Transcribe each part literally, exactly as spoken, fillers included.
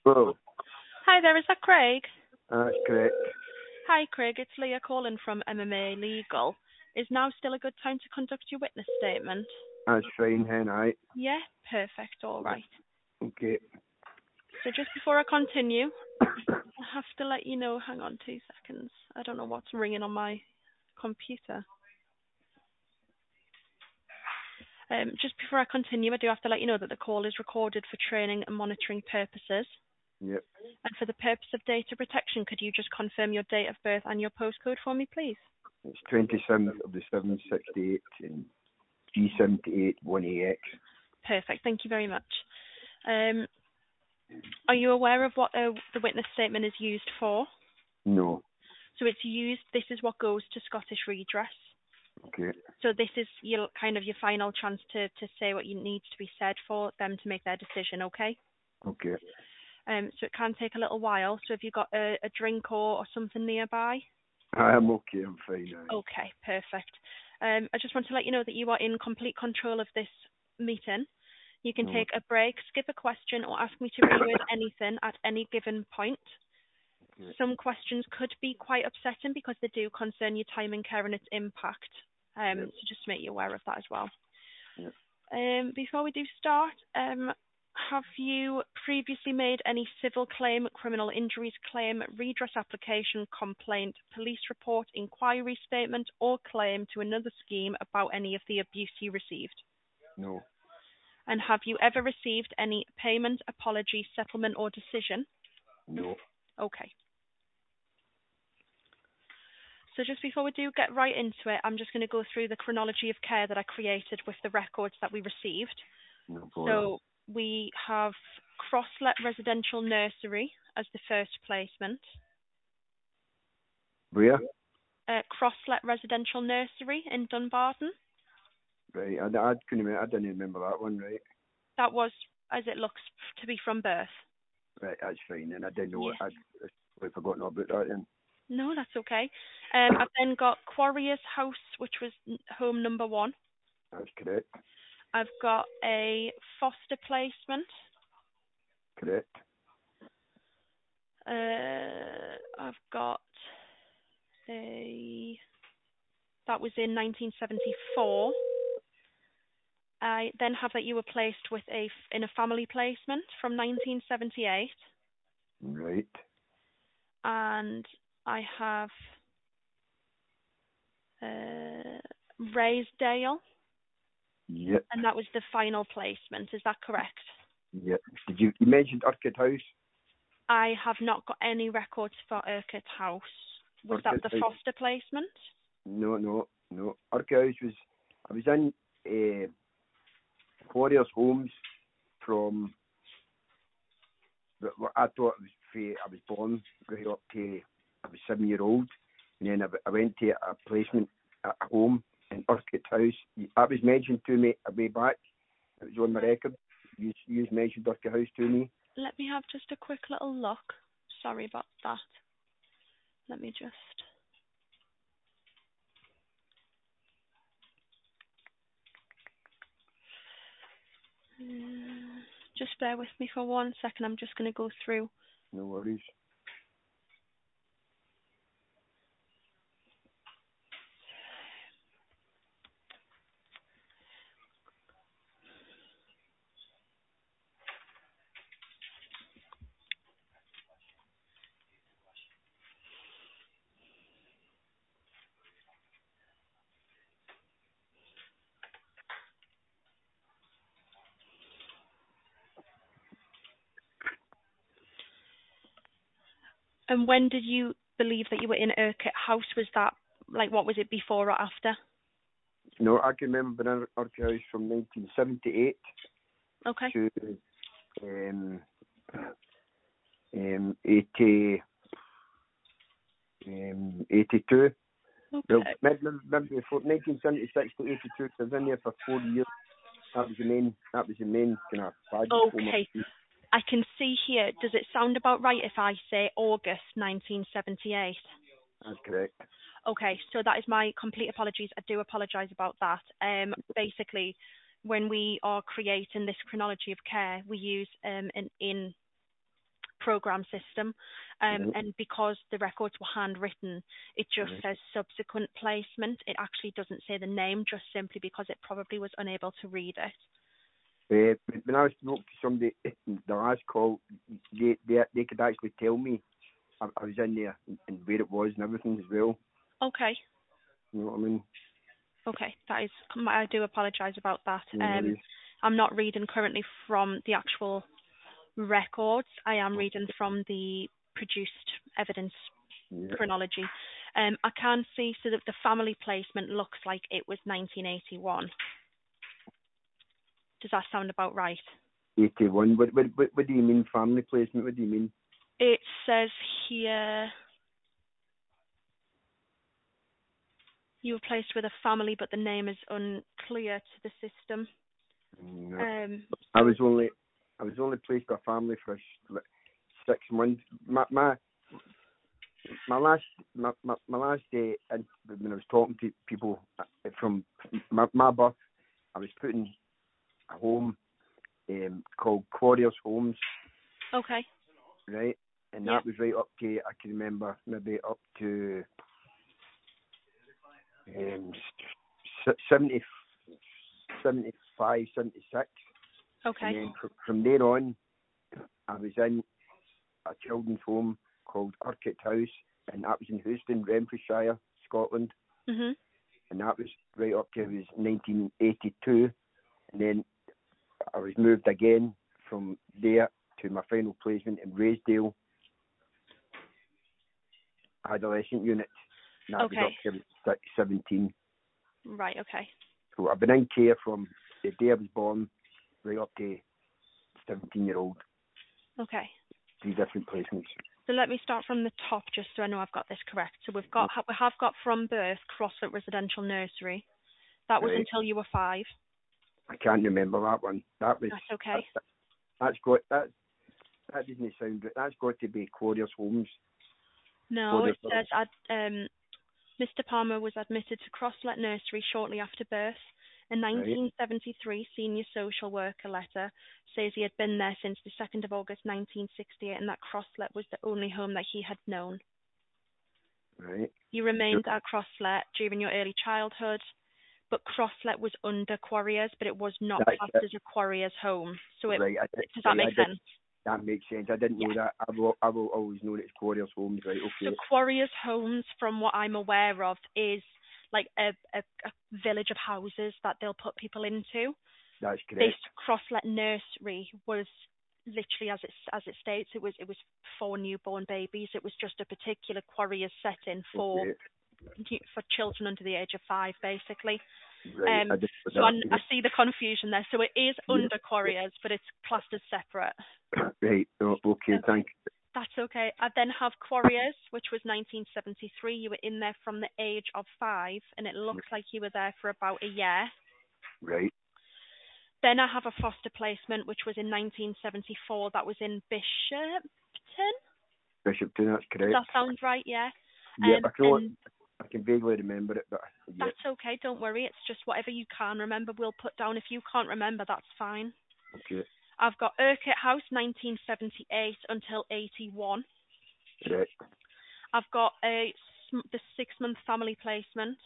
Well, Hi there, is that Craig? that's correct. Hi Craig, it's Leah calling from M M A Legal. Is now still a good time to conduct your witness statement? That's fine, hen, aye. Yeah, perfect, all right. Okay. So just before I continue, I have to let you know, hang on two seconds. I don't know what's ringing on my computer. Um, just before I continue, I do have to let you know that the call is recorded for training and monitoring purposes. Yep. And for the purpose of data protection, could you just confirm your date of birth and your postcode for me, please? It's twenty-seventh of the seventh, sixty-eight, and G seventy-eight, one A X. Perfect, thank you very much. Um, are you aware of what uh, the witness statement is used for? No. So it's used, this is what goes to Scottish Redress. Okay. So this is your kind of your final chance to, to say what you needs to be said for them to make their decision, okay? Okay. Um, so it can take a little while. So have you got a, a drink or, or something nearby? I'm okay, I'm fine, aye. Okay, perfect. Um, I just want to let you know that you are in complete control of this meeting. You can No. take a break, skip a question, or ask me to reword anything at any given point. Okay. Some questions could be quite upsetting because they do concern your time in care and its impact. Um, Yep. So just to make you aware of that as well. Yep. Um, before we do start, um, have you previously made any civil claim, criminal injuries claim, redress application, complaint, police report, inquiry statement, or claim to another scheme about any of the abuse you received? No. And have you ever received any payment, apology, settlement, or decision? No. Okay. So just before we do get right into it, I'm just going to go through the chronology of care that I created with the records that we received. No bother. So we have Crosslet Residential Nursery as the first placement. Where? Uh, Crosslet Residential Nursery in Dunbarton. Right, I, I couldn't remember, I didn't remember that one, right? That was as it looks to be from birth. Right, that's fine, and I didn't know Yeah. it. I'd, I'd forgotten about that then. No, that's okay. Um, I've then got Quarriers House, which was n- home number one. That's correct. I've got a foster placement. Correct. Uh, I've got a that was in nineteen seventy-four. I then have that you were placed with a f- in a family placement from nineteen seventy-eight, Right. and I have uh, Raysdale, Yep. and that was the final placement. Is that correct? Yep. Did you, you mentioned Urquhart House? I have not got any records for Urquhart House. Was that Urquhart the House. foster placement? No, no, no. Urquhart House was, I was in uh, Warriors Homes from, I thought it was, fra- I was born right up to, I was seven year old, and then I, I went to a placement at home in Urquhart House. That was mentioned to me a way back. It was on my record. You, you mentioned Urquhart House to me. Let me have just a quick little look. Sorry about that. Let me just... Uh, just bear with me for one second. I'm just going to go through. No worries. And when did you believe that you were in Urquhart House? Was that, like, what was it before or after? No, I can remember being in Urquhart House from nineteen seventy-eight Okay. to um, um, eighty, um, eighty-two. Well, Okay. maybe, maybe before nineteen seventy-six to eighty-two, I was in there for four years. That was the main, that was the main kind of badge for my. Okay. I can see here. Does it sound about right if I say August nineteen seventy-eight? That's correct. Okay, so that is my complete apologies. I do apologise about that. Um, basically, when we are creating this chronology of care, we use um, an in program system, um, Right. and because the records were handwritten, it just Right. says subsequent placement. It actually doesn't say the name, just simply because it probably was unable to read it. Uh, when I spoke to somebody in the last call, they they, they could actually tell me I, I was in there and where it was and everything as well. Okay. You know what I mean? Okay, that is. I do apologise about that. No Um, worries. I'm not reading currently from the actual records. I am reading from the produced evidence Yeah. chronology. Um, I can see so that the family placement looks like it was nineteen eighty-one. Does that sound about right? eighty-one. What, what, what, what do you mean family placement? What do you mean? It says here you were placed with a family, but the name is unclear to the system. No. Um, I was only I was only placed with a family for s- like six months. My my my last my my, my last day, and when I was talking to people uh, from my, my birth, I was put in a home um, called Quarriers Homes, okay. right? And Yeah. that was right up to, I can remember, maybe up to um, s- seventy, seventy-five, seventy-six. Okay. And then fr- from there on, I was in a children's home called Urquhart House, and that was in Houston, Renfrewshire, Scotland. Mhm. And that was right up to, it was nineteen eighty-two. And then I was moved again from there to my final placement in Raysdale Adolescent Unit. And that Okay. was up to six, seventeen. Right. Okay. So I've been in care from the day I was born right up to seventeen year old. Okay. Three different placements. So let me start from the top, just so I know I've got this correct. So we've got we have got from birth Crosslet Residential Nursery. That was Right. until you were five. I can't remember that one. That was That's okay. that, that's got that that doesn't sound right. That's got to be Quarriers Homes. No, Quarriers it says ad, um, Mister Palmer was admitted to Crosslet Nursery shortly after birth. A right. nineteen seventy-three senior social worker letter says he had been there since the second of August nineteen sixty-eight, and that Crosslet was the only home that he had known. Right. You remained at Crosslet during your early childhood, but Crosslet was under Quarriers, but it was not That's classed it. as a Quarriers home. So it, Right. I, does that right, make I did, sense? that makes sense. I didn't Yeah. know that. I will I will always know that it's Quarriers Homes. Right. So Okay. Quarriers Homes, from what I'm aware of, is like a, a, a village of houses that they'll put people into. That's This correct. Crosslet Nursery was literally, as it as it states, it was it was for newborn babies. It was just a particular Quarriers setting for Okay. for children under the age of five, basically. Right. Um, I did so I, that. I see the confusion there. So it is Yeah. under Quarriers, but it's classed as separate. Right. Oh, okay. Okay. Thank you. That's okay. I then have Quarriers, which was nineteen seventy-three. You were in there from the age of five, and it looks like you were there for about a year. Right. Then I have a foster placement, which was in nineteen seventy-four. That was in Bishopton. Bishopton. That's Does correct. that sound right? Yeah. Yeah. Um, I can. and I can vaguely remember it, but yeah. that's okay. Don't worry. It's just whatever you can remember, we'll put down. If you can't remember, that's fine. Okay. I've got Urquhart House, nineteen seventy-eight until eighty-one. Correct. I've got a sm- the six-month family placement.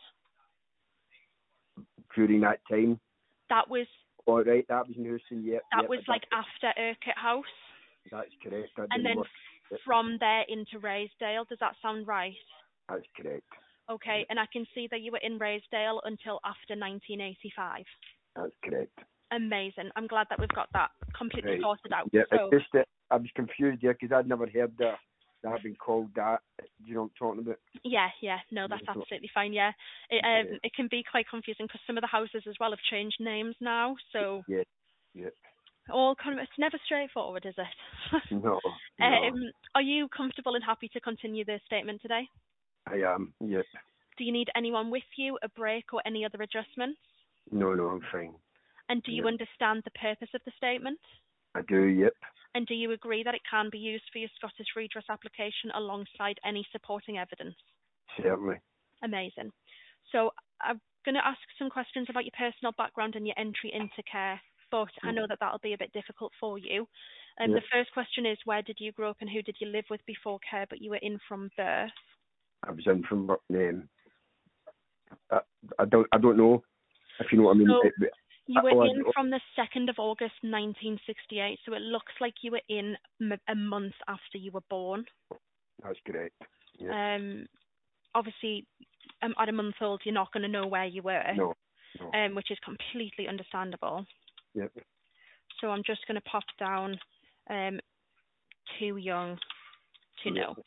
During that time. That was All right. That was in Houston. Yeah. that yeah, was like after Urquhart House, That's correct. I and didn't then work. from there into Raysdale. Does that sound right? That's correct. Okay, and I can see that you were in Raysdale until after nineteen eighty-five. That's correct. Amazing. I'm glad that we've got that completely Right. sorted out. Yeah. So, It's just that I was confused there because I'd never heard that that had been called that. Do you know what I'm talking about? yeah, yeah, no, that's Yeah, so- absolutely fine. Yeah, it um, Yeah. it can be quite confusing because some of the houses as well have changed names now. So, Yeah. Yeah. all kind of, it's never straightforward, is it? No. No. um, are you comfortable and happy to continue the statement today? I am. Yeah. Do you need anyone with you, a break, or any other adjustments? No. No. I'm fine. And do you Yeah. understand the purpose of the statement? I do. Yep. And do you agree that it can be used for your Scottish redress application alongside any supporting evidence? Certainly. Amazing. So I'm going to ask some questions about your personal background and your entry into care, but I know that that'll be a bit difficult for you. Um, Yeah. The first question is, where did you grow up and who did you live with before care, but you were in from birth? I was in from um, I, I don't I don't know if you know what I mean. So It, you were oh, I- in from the second of August nineteen sixty-eight, so it looks like you were in m- a month after you were born. that's correct. Yeah. Um, Obviously, um, at a month old, you're not going to know where you were, No. No. um, which is completely understandable. Yep. So I'm just going to pop down um, too young to Yep. know.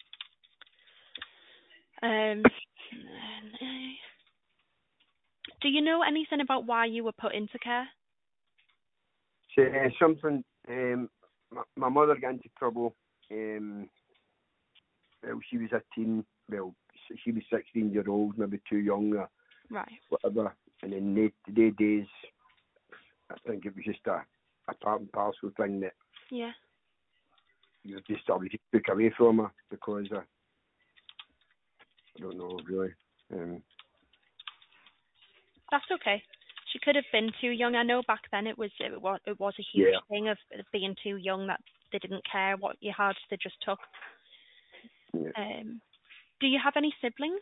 Um, do you know anything about why you were put into care? So, uh, something. Um, my, my mother got into trouble. Um, well, she was a teen. Well, s- she was sixteen year old, maybe too young or Right. whatever. And in the the days, I think it was just a, a part and parcel thing that Yeah. you just obviously took away from her because uh, I don't know really. Um, That's okay. She could have been too young. I know back then it was it was it was a huge yeah. thing of, of being too young, that they didn't care what you had, they just took. Yeah. Um, do you have any siblings?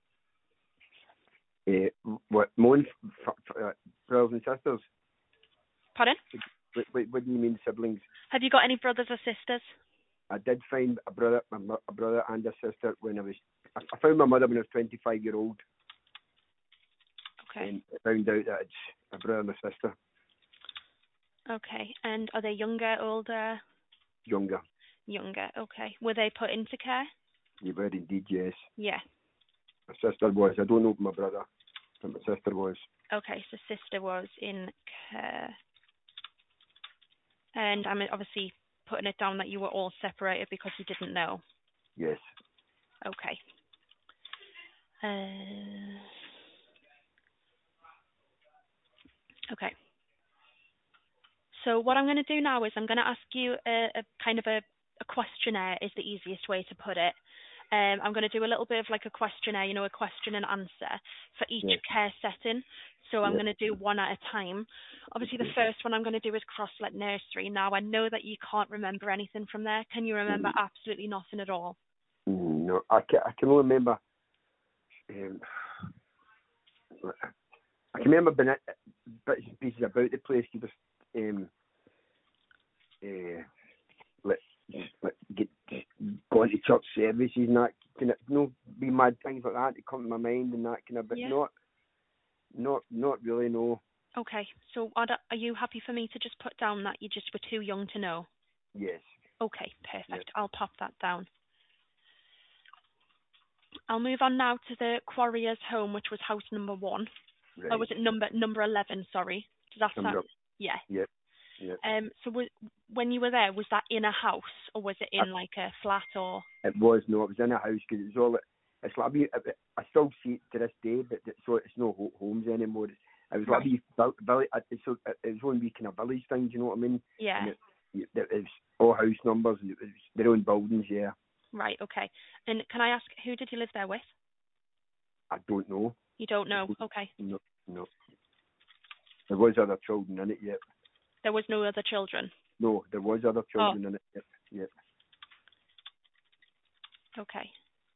Uh, what, Moan, f- f- uh, brothers and sisters? Pardon? What, what, what do you mean siblings? Have you got any brothers or sisters? I did find a brother, a, mo- a brother and a sister when I was. I, I found my mother when I was twenty-five year old, Okay. and I found out that it's a brother and a sister, Okay. And are they younger, older? younger. Younger. Okay. Were they put into care? You were indeed, yes. Yeah. My sister was. I don't know my brother, but my sister was. Okay. So sister was in care. And I'm obviously putting it down that you were all separated because you didn't know. Yes. Okay. Uh, okay. So what I'm going to do now is I'm going to ask you a, a kind of a, a questionnaire is the easiest way to put it. Um, I'm going to do a little bit of like a questionnaire, you know, a question and answer for each Yes. care setting. So I'm Yes. going to do one at a time. Obviously, the first one I'm going to do is Crosslet Nursery. Now, I know that you can't remember anything from there. Can you remember Mm, absolutely nothing at all? mm, no, I can. I can only remember. Um, I can remember being at bits and pieces about the place. You just um, uh, like, like get going to church services and that kind of, you know, be mad things like that that come to my mind and that kind of, but Yeah. not, not, not really. No. Okay. So are, that, are you happy for me to just put down that you just were too young to know? Yes. Okay, perfect. Yes. I'll pop that down. I'll move on now to the Quarriers home, which was house number one. Right. Or was it number number eleven? Sorry, does that Number sound? up. Yeah. Yep. Yep. Um. So w- when you were there, was that in a house or was it I, in like a flat or? it was no. It was in a house because it was all. It's like a wee, I still see it to this day, but it's, so it's no ho- homes anymore. It's, it was like Right. a wee vil- village. It's so it was one wee kind of village thing. Do you know what I mean? Yeah. And it, it, it was all house numbers and it was their own buildings. Yeah. Right. Okay. And can I ask, who did you live there with? I don't know. You don't know. Okay. No. No. There was other children in it. Yep. There was no other children. No, there was other Oh. children in it. Yep. Yep. Okay.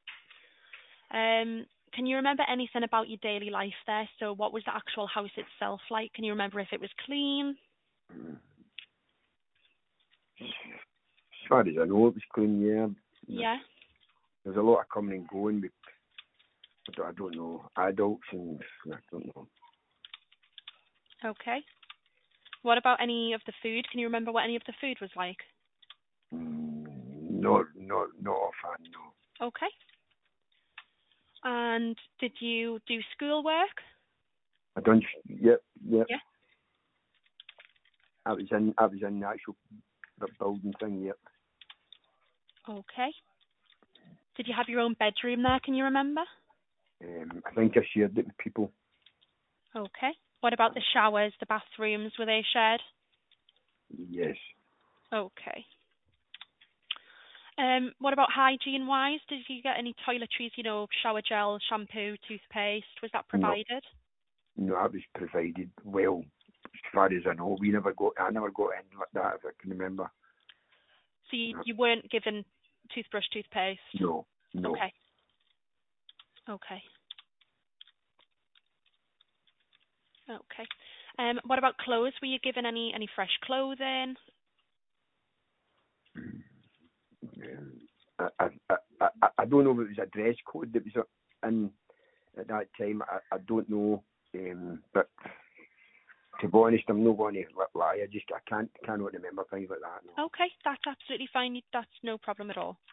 Um. Can you remember anything about your daily life there? So what was the actual house itself like? Can you remember if it was clean? Mm. As far as I know, it was clean. Yeah. Yeah. There's a lot of coming and going. But I don't, I don't know. Adults and I don't know. Okay. What about any of the food? Can you remember what any of the food was like? Mm, not, not, not offhand. No. Okay. And did you do schoolwork? I done. Yep. Yep. Yeah. I was in. I was in the actual bu- building thing. Yep. Okay. Did you have your own bedroom there? Can you remember? Um, I think I shared it with people. Okay. What about the showers, the bathrooms? Were they shared? Yes. Okay. Um, what about hygiene-wise? Did you get any toiletries, you know, shower gel, shampoo, toothpaste? Was that provided? No, no, that was provided. Well, as far as I know, we never got. I never got in like that. If I can remember. So you, you weren't given toothbrush, toothpaste? No, no. Okay. Okay. Okay. Um, what about clothes? Were you given any, any fresh clothing? I, I, I, I, I don't know if it was a dress code that was in at that time. I, I don't know, um, but to be honest, I'm not going to lie. I just I can't cannot remember things like that. No. Okay, that's absolutely fine. That's no problem at all.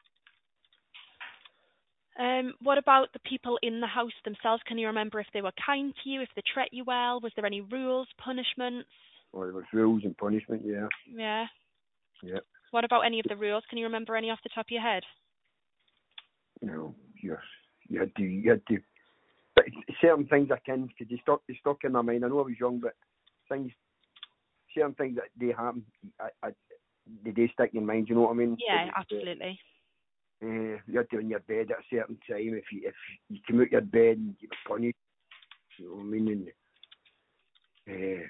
Um, what about the people in the house themselves? Can you remember if they were kind to you, if they treat you well? Was there any rules, punishments? Well, there was rules and punishment. Yeah. Yeah. Yeah. What about any of the rules? Can you remember any off the top of your head? No, you you had to you had to. But certain things I can because they stuck they stuck in my mind. I know I was young, but things certain things that they happen, I, I they do stick in your mind. You know what I mean? Yeah, Was, absolutely. Uh, you had to be in your bed at a certain time. If you if you come out your bed and you were punished, you know what I mean? And, uh,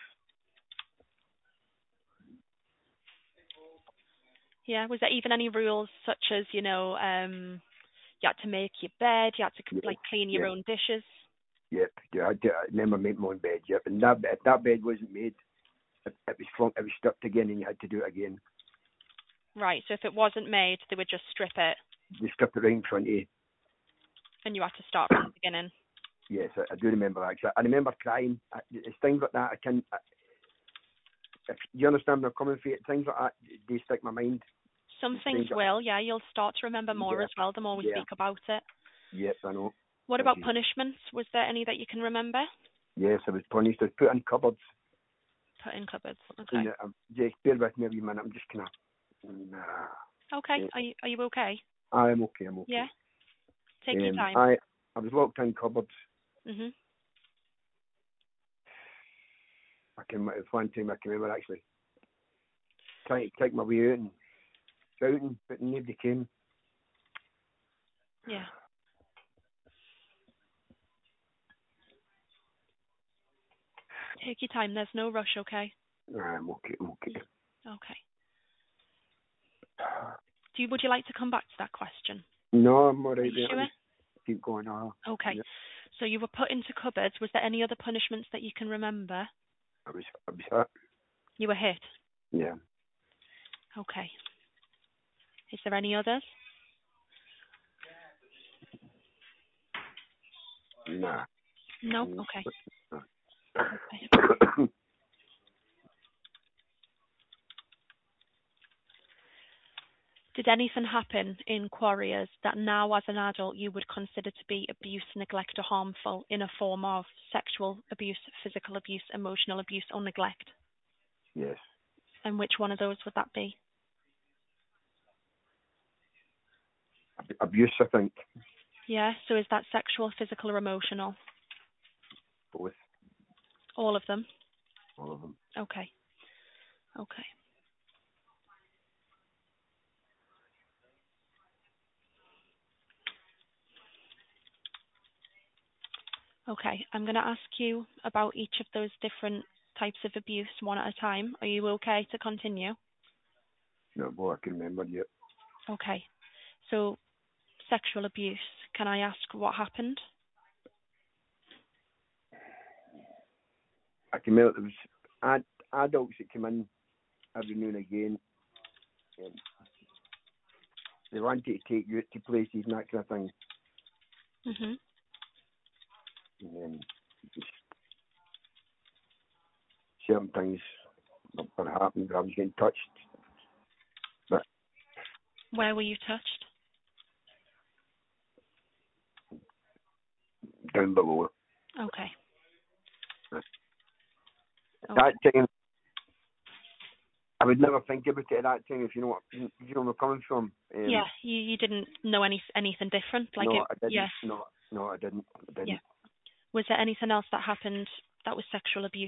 Yeah. Was there even any rules such as, you know, um, you had to make your bed, you had to yeah, like clean your yeah, own dishes? yep. Yeah, I, had to, I remember making my own bed. Yep, and that if that bed wasn't made, it, it was flung, it was stripped again, and you had to do it again. Right. So if it wasn't made, they would just strip it, They stripped it right in front of you. and you had to start from the beginning. Yes, I, I do remember that. 'Cause I, I remember crying. I, it's things like that. I can. I, if you understand where I'm coming from, things like that they stick in my mind. Some It's things like, will, yeah. You'll start to remember more yeah, as well the more we yeah, speak about it. yes, I know. What Which about is, punishments? Was there any that you can remember? yes, I was punished. I was put in cupboards. Put in cupboards. Okay. And, uh, just bear with me a wee minute. I'm just kind of. Nah. Okay. Yeah. Are you are you okay? I'm okay. I'm Yeah. okay. Take your Um, time. I I was locked in cupboards. Mhm. I can. It's one time I can remember actually trying to take my way out and shouting, but nobody came. Yeah. Take your time. There's no rush. Okay. Nah, I'm okay. I'm okay. Okay. Do you, would you like to come back to that question? No, I'm Are alright. you sure? Keep going on. Okay. Yeah. So you were put into cupboards. Was there any other punishments that you can remember? I was. I was hurt. You were hit. Yeah. Okay. Is there any others? Nah. No. Mm. Okay. Nah. Okay. Did anything happen in Quarriers that now as an adult you would consider to be abuse, neglect or harmful in a form of sexual abuse, physical abuse, emotional abuse or neglect? Yes. And which one of those would that be? Ab- Abuse, I think. Yeah, so is that sexual, physical or emotional? Both. All of them? All of them. Okay. Okay. Okay, I'm going to ask you about each of those different types of abuse one at a time. Are you okay to continue? No, boy, I can remember yet. Okay. So, sexual abuse. Can I ask what happened? I can remember there was ad, adults that come in every now and again. Um, they wanted to take you out to places and that kind of thing. Mhm. And then just certain things that happened. I was getting touched. But Where were you touched? down below. Okay. At Okay. that time, I would never think about it at that time, if you know what, if you know where I'm coming from. Um, Yeah, you, you didn't know any anything different, like no, it. I didn't. Yeah. No, no, I didn't. I didn't. Yeah. Was there anything else that happened that was sexual abuse?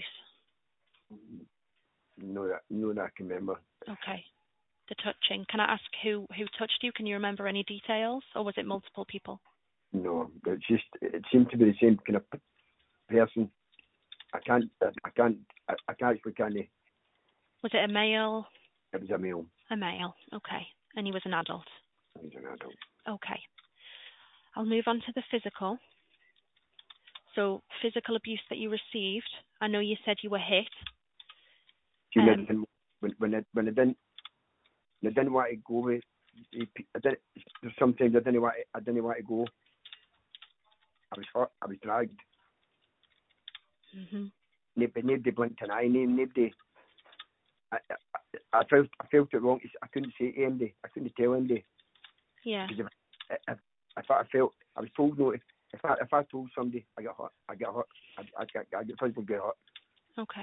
No, that, no, that I can remember. Okay. The touching. Can I ask who who touched you? Can you remember any details, or was it multiple people? No, it's just, it seemed to be the same kind of person. I can't, I can't, I, I can't actually can't. Was it a male? It was a male. A male. Okay. And he was an adult. He was an adult. Okay. I'll move on to the physical. So physical abuse that you received. I know you said you were hit. She Um, didn't, when when I, when I didn't I didn't want to go with. I did, sometimes I didn't want to, I didn't want to go. I was hurt. I was dragged. Mm-hmm. Nobody, nobody blinked an eye. Nobody. I, I, I felt I felt it wrong. I couldn't say to anybody. I couldn't tell anybody. Yeah. Because if, if, if I felt, I was told no. If I if I told somebody I get hurt, I get hurt. I I get I get physically get hurt. Okay.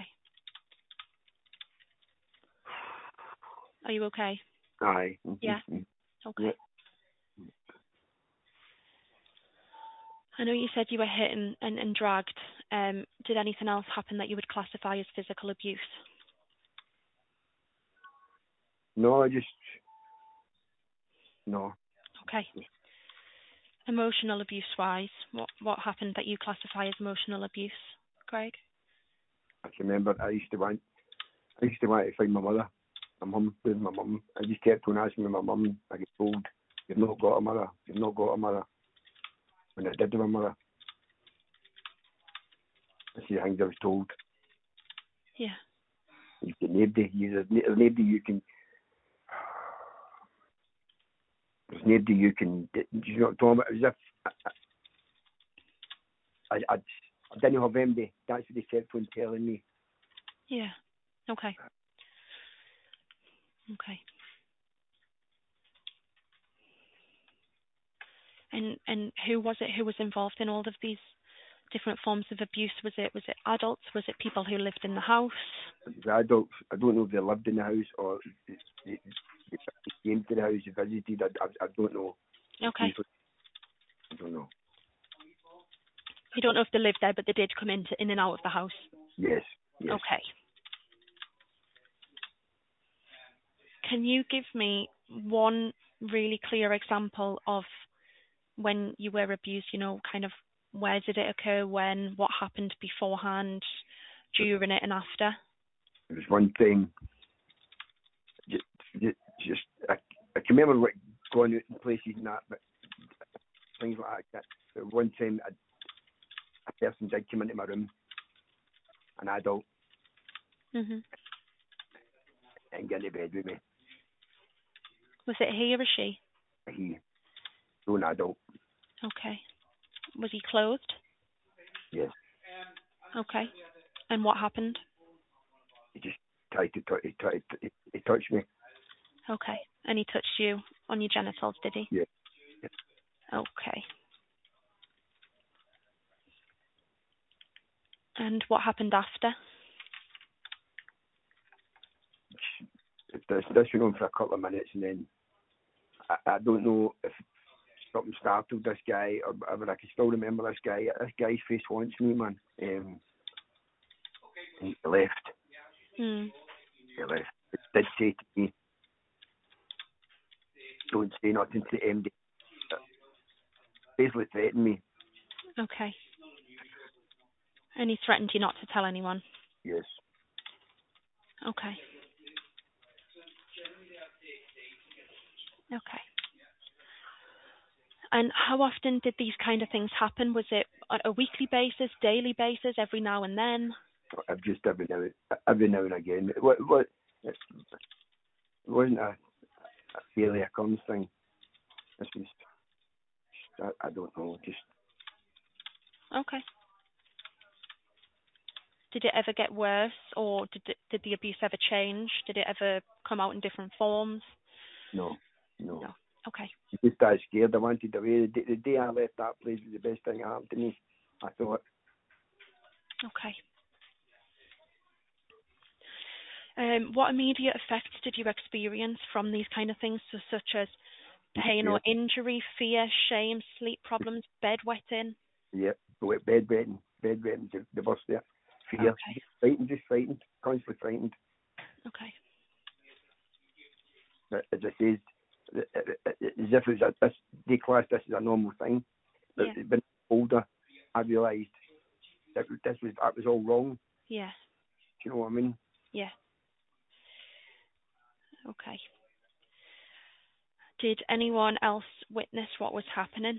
Are you okay? Aye. Yeah. Okay. Yeah. I know you said you were hit and, and, and dragged. Um, did anything else happen that you would classify as physical abuse? No, I just no. Okay. Emotional abuse wise, what what happened that you classify as emotional abuse, Craig? I can remember I used to want I used to want to find my mother. My mum, where's my mum? I just kept on asking my mum. I get told, "You've not got a mother. You've not got a mother." When I did have a mother, this is the things I was told. Yeah. You can nobody. There's nobody you can. There's nobody you can. You know what I'm talking about? As if I, I, I didn't have anybody. That's what they kept on telling me. Yeah. Okay. Okay. And and who was it who was involved in all of these different forms of abuse? Was it was it adults? Was it people who lived in the house? The adults, I don't know if they lived in the house or they, they, they came to the house, they visited. I, I, I don't know. Okay. I don't know. You don't know if they lived there, but they did come into in and out of the house. Yes. Yes. Okay. Can you give me one really clear example of when you were abused? You know, kind of where did it occur, when, what happened beforehand, during it, and after? It was one time. Just, just, just I, I can remember what going out in places and that, but things like that. But one time, a, a person did come into my room, an adult, Mhm. and get into bed with me. Was it he or she? He, so an adult. Okay. Was he clothed? Yes. Okay. And what happened? He just tried to touch. He tried. To, he, he touched me. Okay. And he touched you on your genitals, did he? Yeah. Yeah. Okay. And what happened after? This, this went on for a couple of minutes, and then I, I don't know if something startled this guy or whatever. I can still remember this guy. This guy's face haunts me, man. Um, he left. Hmm. He left. He did say to me, "Don't say nothing to M D." Basically threatened me. Okay. And he threatened you not to tell anyone? Yes. Okay. Okay. And how often did these kind of things happen? Was it on a weekly basis, daily basis, every now and then? I've just every now, every now and again. What, what, it wasn't a, a fairly occurrence thing. This was, I, I don't know, just. Okay. Did it ever get worse, or did it, did the abuse ever change? Did it ever come out in different forms? No, no. No. Okay. I just got scared. I wanted away. The day, the day I left that place was the best thing that happened to me. I thought. Okay. Um, what immediate effects did you experience from these kind of things, so such as pain or injury, fear, shame, sleep problems, bedwetting? Yep, yeah, bedwetting, bedwetting, the, the bus there. Fear, Okay. just frightened, just frightened, constantly frightened. Okay. But as I said, as if it's a, this, they class this as a normal thing. But Yeah. when older, I realised that this was that was all wrong. Yeah. Do you know what I mean? Yeah. Okay. Did anyone else witness what was happening?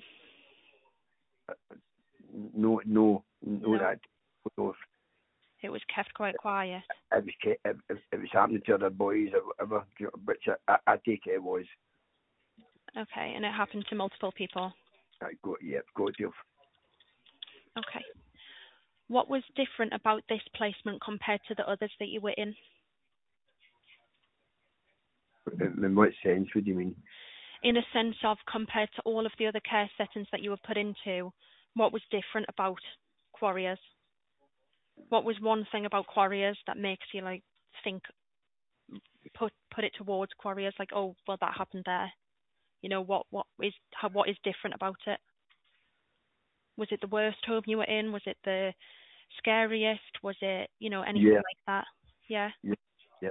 No, no, no, No. that. No, It was kept quite quiet. it was ca- it, it, it was happening to other boys or whatever, you know, which I, I, I take it it was. Okay, and it happened to multiple people. I got yeah, got to. Okay. What was different about this placement compared to the others that you were in? In, in what sense? What do you mean? In a sense of compared to all of the other care settings that you were put into, what was different about Quarriers? What was one thing about Quarriers that makes you like think put put it towards Quarriers? Like, oh, well, that happened there. You know, what what is how, what is different about it? Was it the worst home you were in? Was it the scariest? Was it, you know, anything Yeah, like that? Yeah. yeah, yeah.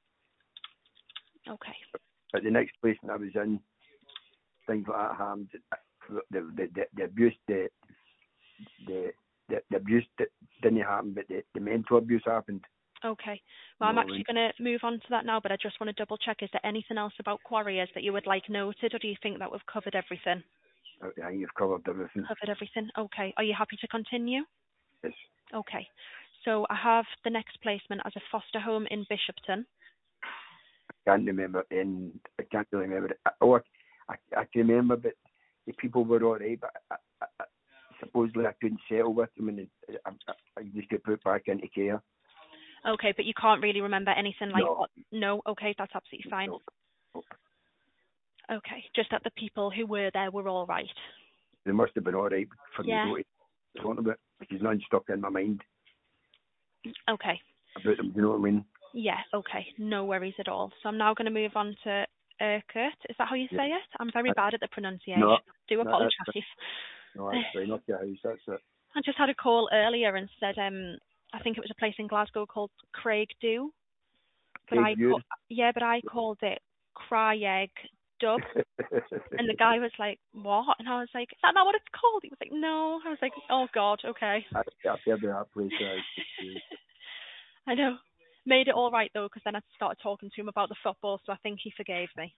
Okay. But the next place I was in, things like that happened. The the the, the abuse, the the the, the abuse that didn't happen, but the, the mental abuse happened. Okay. Well, I'm No, actually going to move on to that now, but I just want to double check. Is there anything else about Quarriers that you would like noted, or do you think that we've covered everything? I think you've covered everything. Covered everything. Okay. Are you happy to continue? Yes. Okay. So I have the next placement as a foster home in Bishopton. I can't remember, and I can't really remember it. Oh, I, I, I can remember, but the people were all right, but I, I, I, supposedly I couldn't settle with them, and I, I, I just got put back into care. Okay, but you can't really remember anything like No. what? No. Okay, that's absolutely fine. No, no. Okay, just that the people who were there were all right. They must have been all right for Yeah. me to talk about, because none stuck in my mind Okay. about them. You know what I mean? Yeah. Okay. No worries at all. So I'm now going to move on to Urquhart. Is that how you Yeah. say it? I'm very bad at the pronunciation. No, Do no, apologise. that's, no, that's fine. Off your house, that's it. I just had a call earlier and said um I think it was a place in Glasgow called Craig Do, but Craig I Dewar. ca- yeah, but I called it Craig Dub, and the guy was like, "What?" And I was like, "Is that not what it's called?" He was like, "No." I was like, "Oh God, okay." I, I've heard of that place. Uh, I know. Made it all right though, because then I started talking to him about the football, so I think he forgave me.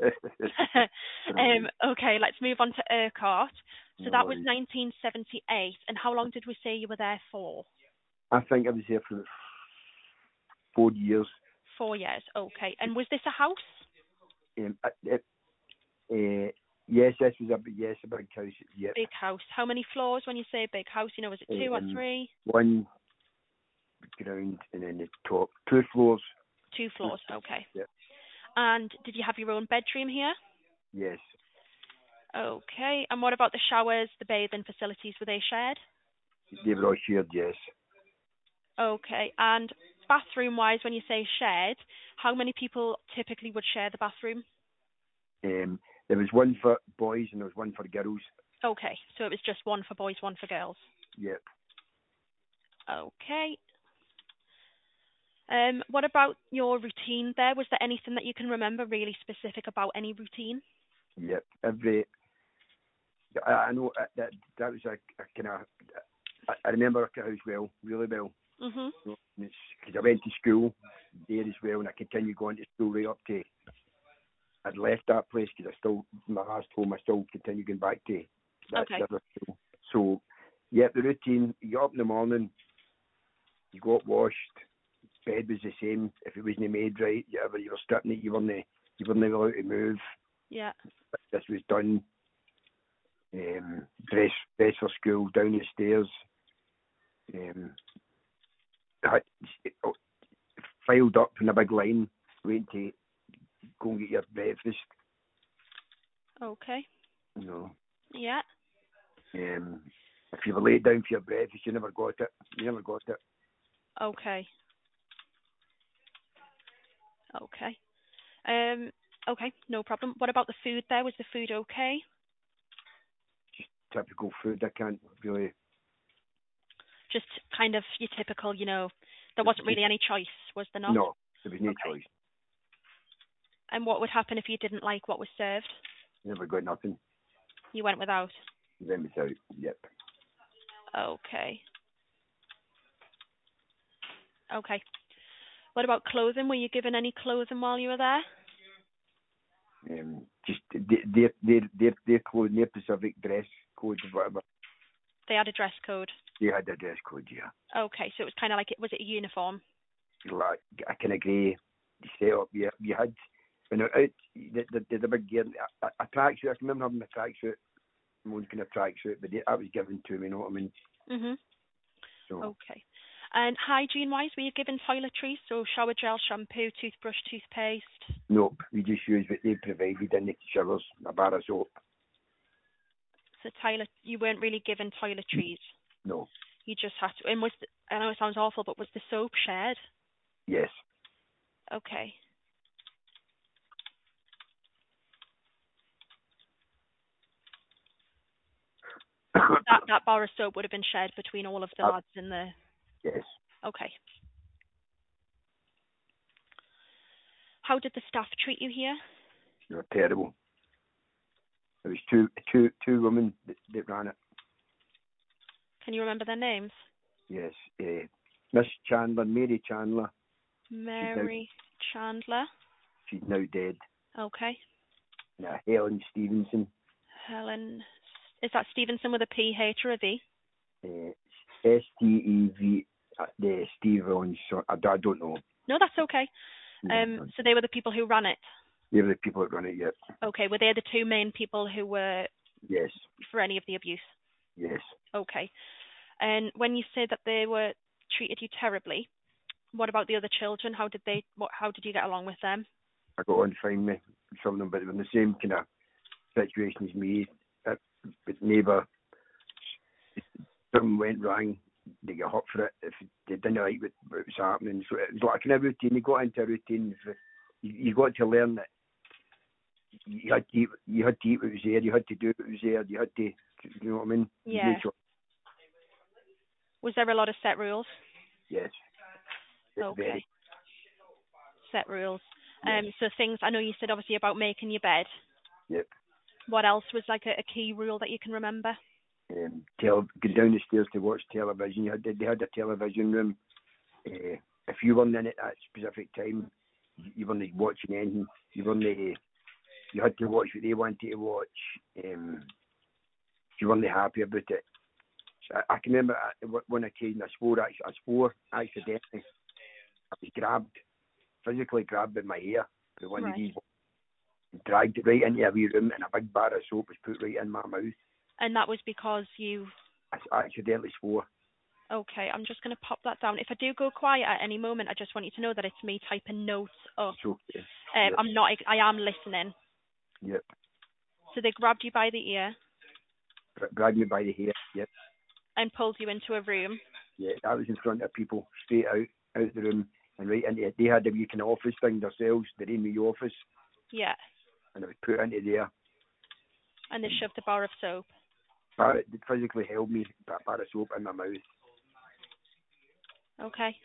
um, okay, let's move on to Urquhart. So No that was worries. nineteen seventy-eight, and how long did we say you were there for? I think I was there for four years. Four years. Okay, and was this a house? Um, uh, uh, yes, this was a big, yes, a big house. Yep. Big house. How many floors when you say big house? You know, is it two or Um, three? one ground and then the top two floors. Two floors. Okay. Yep. And did you have your own bedroom here? Yes, Okay. And what about the showers, the bathing facilities? Were they shared? they were all shared. Yes. Okay. And bathroom-wise, when you say shared, how many people typically would share the bathroom? Um, there was one for boys and there was one for girls. Okay. So it was just one for boys, one for girls. Yep. Okay. Um, what about your routine there? Was there anything that you can remember really specific about any routine? Yep. Every I, I know that that was a, a kind of I, I remember the house well, really well. Mhm. Because I went to school there as well, and I continued going to school right up to. I'd left that place because I still, my last home, I still continued going back to that Okay. the other school. So, yeah, the routine, you get up in the morning, you got washed, bed was the same. If it wasn't made right, you, ever, you were stripping it, you weren't, you weren't allowed to move. Yeah. This was done. Um, dress, dress for school, down the stairs. Um, I, filed up in a big line, waiting to go and get your breakfast. Okay. You know, Yeah. um, if you were laid down for your breakfast, you never got it. You never got it. Okay. Okay. Um. Okay. No problem. What about the food there? Was the food okay? Just typical food. I can't really. Just kind of your typical, you know, there wasn't really any choice, was there not? No, there was no Okay. choice. And what would happen if you didn't like what was served? You never got nothing. You went without. You went without. Yep. Okay. Okay. What about clothing? Were you given any clothing while you were there? Um, just their their their their code, their specific dress code, whatever. They had a dress code. They had a dress code, yeah. Okay, so it was kind of like it was it a uniform? Like a kind of grey setup. Yeah, you had when out the the, the, the big gear, a, a tracksuit. I can remember having a tracksuit, one kind of tracksuit, but that was given to me. You know what I mean? Mhm. So Okay. And hygiene-wise, were you given toiletries, so shower gel, shampoo, toothbrush, toothpaste? nope, we just used what they provided in the showers, a bar of soap. So toilet, you weren't really given toiletries. No. You just had to. And was the, I know it sounds awful, but was the soap shared? Yes. Okay. that that bar of soap would have been shared between all of the Uh, lads in the. yes. Okay. How did the staff treat you here? They were terrible. There was two two two women that, that ran it. Can you remember their names? Yes. Uh, Miss Chandler, Mary Chandler. Mary Chandler. She's now dead. Okay. Uh, Helen Stevenson. Helen. Is that Stevenson with a P, H, or a V? Uh, S T E V. Uh, the Steve Owens. So I, I don't know. No, that's okay. No, Um, no. so they were the people who ran it. They were the people that run it. Yet. Okay. Were they the two main people who were Yes. for any of the abuse? Yes. Okay. And when you say that they were treated you terribly, what about the other children? How did they? What? How did you get along with them? I got on fine with some of them, but they were in the same kind of situation as me. Uh, but neighbour, something went wrong, they get hot for it if they didn't like what, what was happening. So it was like a kind of routine. You got into a routine. You, you got to learn that you had to eat, you had to eat what was there. You had to do what was there. You had to, you know what I mean? Yeah. Was there a lot of set rules? Yes. Okay. Very. Set rules. Yes. Um. So things. I know you said obviously about making your bed. Yep. What else was like a, a key rule that you can remember? Um, tele- go down the stairs to watch television. You had they had a television room. Uh, if you weren't in it at a specific time, you weren't watching anything. You weren't. Uh, you had to watch what they wanted to watch. Um, if you weren't happy about it. So I, I can remember one occasion I swore, I swore accidentally. I was grabbed, physically grabbed by my hair by one Right. of these, dragged it right into a wee room, and a big bar of soap was put right in my mouth. And that was because you. I, I accidentally swore. Okay, I'm just going to pop that down. If I do go quiet at any moment, I just want you to know that it's me typing notes up. It's okay. Um, Yep. I'm not. I am listening. Yep. So they grabbed you by the ear Grabbed me by the hair. Yep. and pulled you into a room. Yeah, I was in front of people, straight out, out the room, and right into it. They had a wee kind of office thing themselves, the Rainway office, Yeah. and I was put into there. And they shoved a bar of soap. But it physically held me, that bar of soap in my mouth. Okay.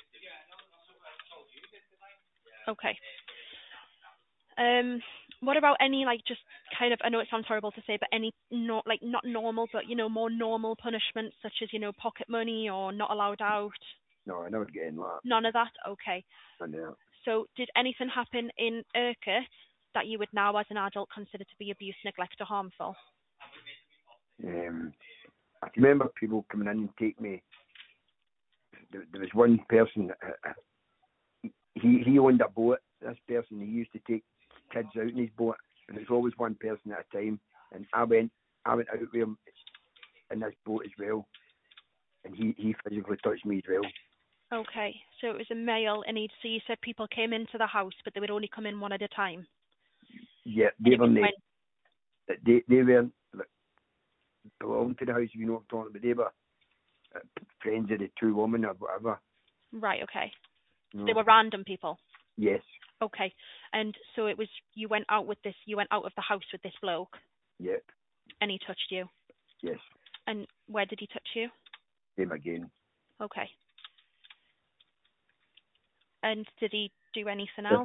Okay. Um, what about any like just kind of? I know it sounds horrible to say, but any not like not normal, but you know more normal punishments such as you know pocket money or not allowed out. No, I never get in that. None of that. Okay. And, uh, So did anything happen in Urquhart that you would now, as an adult, consider to be abuse, neglect, or harmful? um, I can remember people coming in and take me. There, there was one person. Uh, he he owned a boat. This person, he used to take kids out in his boat, and it was always one person at a time. And I went, I went out with him in this boat as well, and he, he physically touched me as well. Okay, so it was a male, and he'd so you said people came into the house, but they would only come in one at a time. Yeah, they were when... they they weren't like, belonged to the house. If you know what I'm talking about, they were uh, friends of the two women or whatever. Right. Okay. You know? They were random people. Yes. Okay, and so it was you went out with this. You went out of the house with this bloke. Yep. And he touched you. Yes. And where did he touch you? Him again. Okay. And did he do anything Yeah. else?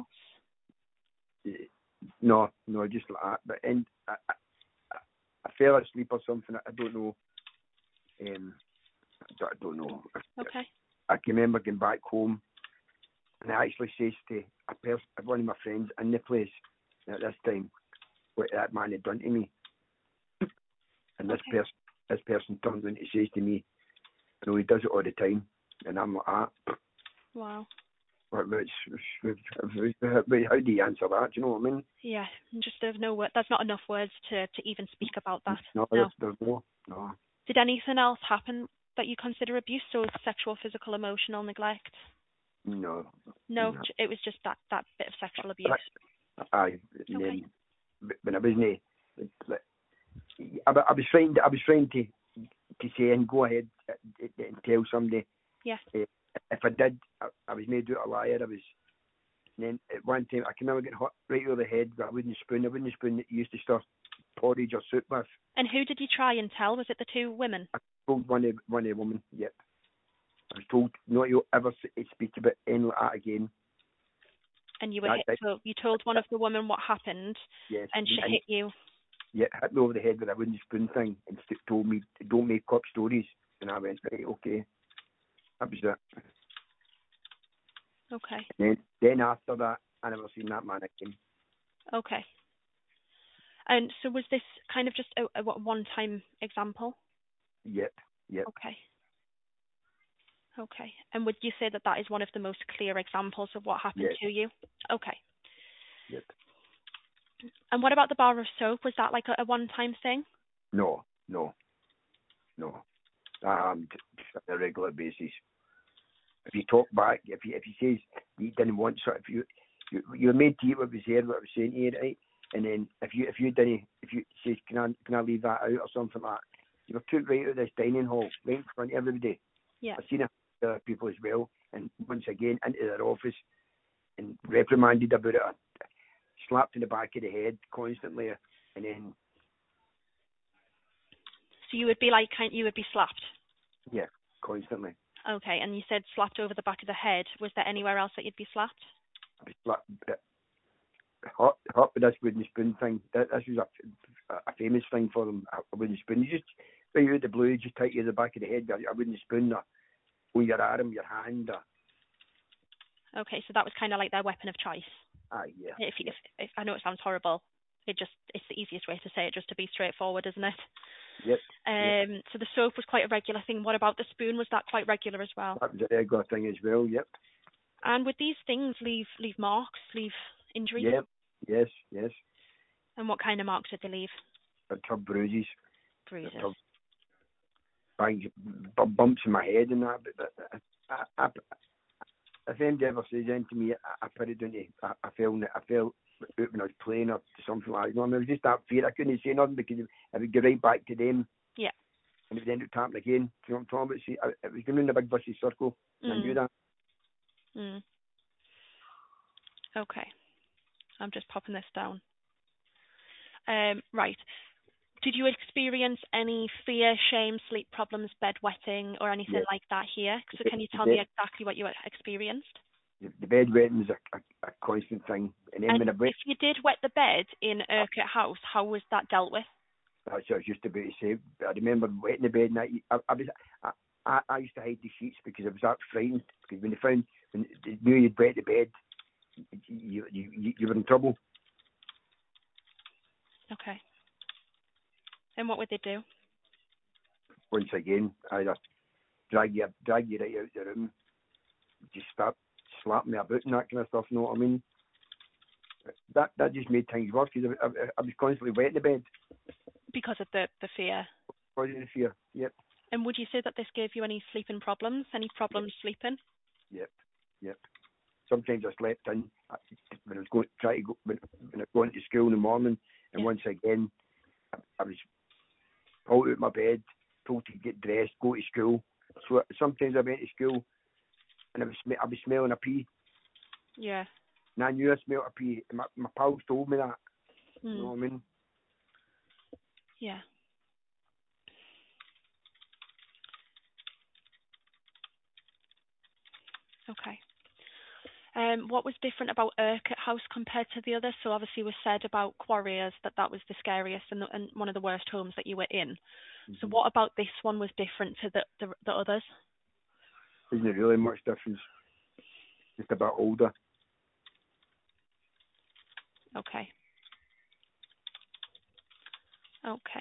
No, no, just like that. But and I, I, I fell asleep or something. I don't know. Um, I don't know. Okay. I can remember getting back home, and I actually says to a person, one of my friends in the place, at this time what that man had done to me. And this Okay. person, this person turns around and says to me, you know, he does it all the time. And I'm like, ah, Wow. what, what's, how do you answer that? Do you know what I mean? Yeah, just there's no word. There's not enough words to to even speak about that. No, No. there's, there's no, no. Did anything else happen that you consider abuse? So sexual, physical, emotional neglect? No. No, no. j- it was just that that bit of sexual abuse. Aye, and Okay. then when I wasn't, like, I, I was trying, I was trying to to say and go ahead and tell somebody. Yeah. Uh, if I did, I, I was made out a liar. I was. And then at one time, I can remember getting hot right over the head with a wooden spoon, a wooden spoon that you used to stir porridge or soup with. And who did you try and tell? Was it the two women? I told one of one of the women, yep. I was told not to ever s- speak about anything like that again. And you were That, hit, so you told one of the women what happened, yes, and she and hit you. yeah, hit me over the head with a wooden spoon thing and st- told me, don't make up stories. And I went, right, okay. That was it. Okay. And then, then after that, I never seen that man again. Okay. And so was this kind of just a, a what, one-time example? Yep, yep, Okay. Okay. And would you say that that is one of the most clear examples of what happened yes, to you? Okay. yep. And what about the bar of soap? Was that like a, a one-time thing? No, no, no. Um, on a regular basis. If you talk back, if he if he says you didn't want so, if you you you're made to eat what was there, what I was saying to you, right? And then if you if you didn't, if you says can I can I leave that out or something like that, you were took right out of this dining hall, right in front of everybody. Yeah. I've seen it with other people as well, and once again into their office and reprimanded about it, slapped in the back of the head constantly, and then So you would be like, kind, you would be slapped. yeah, constantly. Okay. And you said slapped over the back of the head. Was there anywhere else that you'd be slapped? I was slapped, hot, hot with this wooden spoon thing. That, this was a, a famous thing for them, a wooden spoon. You just, right out of the blue, just take you to the back of the head with a wooden spoon, or, or your arm, your hand. Or, Okay. So that was kind of like their weapon of choice. aye, yeah. If, you, yeah. if, if I know it sounds horrible, it just it's the easiest way to say it, just to be straightforward, isn't it? Yep. Um. Yep. So the soap was quite a regular thing. What about the spoon? Was that quite regular as well? That was a regular thing as well, yep. And would these things leave leave marks, leave injuries? Yep. Yes, yes. And what kind of marks did they leave? Big tub bruises, Bruises. big tub bangs, b- bumps in my head and that. But, but I, I, I, if anybody ever says anything to me, I, I put it down to, I, I felt, I felt out when I was playing or something like that. You know, I mean, it was just that fear. I couldn't say nothing because it would go right back to them. Yeah. And it would end up happening again. Do you know what I'm talking about? See, I, it was going in a big vicious circle, and Mm. I knew that. Mm. Okay. I'm just popping this down. Um. Right. Did you experience any fear, shame, sleep problems, bedwetting, or anything Yeah. like that here? So The, can you the tell bed, me exactly what you experienced? the, the bed wetting was a, a, a constant thing. And then And when I went, if you did wet the bed in Urquhart House, how was that dealt with? that's what I was just about to say. I remember wetting the bed, and I, I, I was, I, I, I used to hide the sheets because I was that frightened. Because when they found, when they knew you'd wet the bed, you, you, you, you were in trouble. Okay. And what would they do? Once again, either drag you, drag you right out the room, just start slapping me about and that kind of stuff. You know what I mean? That that just made things worse because I, I, I was constantly wetting the bed Because of the, the fear. because of the fear. Yep, And would you say that this gave you any sleeping problems? Any problems sleeping? yep, yep. Sometimes I slept in I- when I was going try to go when, when I was going to school in the morning, and Yeah. once again I, I was pulled out of my bed, told to get dressed, go to school. So sometimes I went to school and I was sm- I was smelling a pee, Yeah. and I knew I smelled a pee. And my my pals told me that. Mm. You know what I mean? Yeah. Okay. Um, what was different about Urquhart House compared to the others? So obviously was said about Quarriers that that was the scariest and, the, and one of the worst homes that you were in. Mm-hmm. So what about this one was different to the, the, the others? Isn't it really much difference? Just a bit older. Okay. Okay.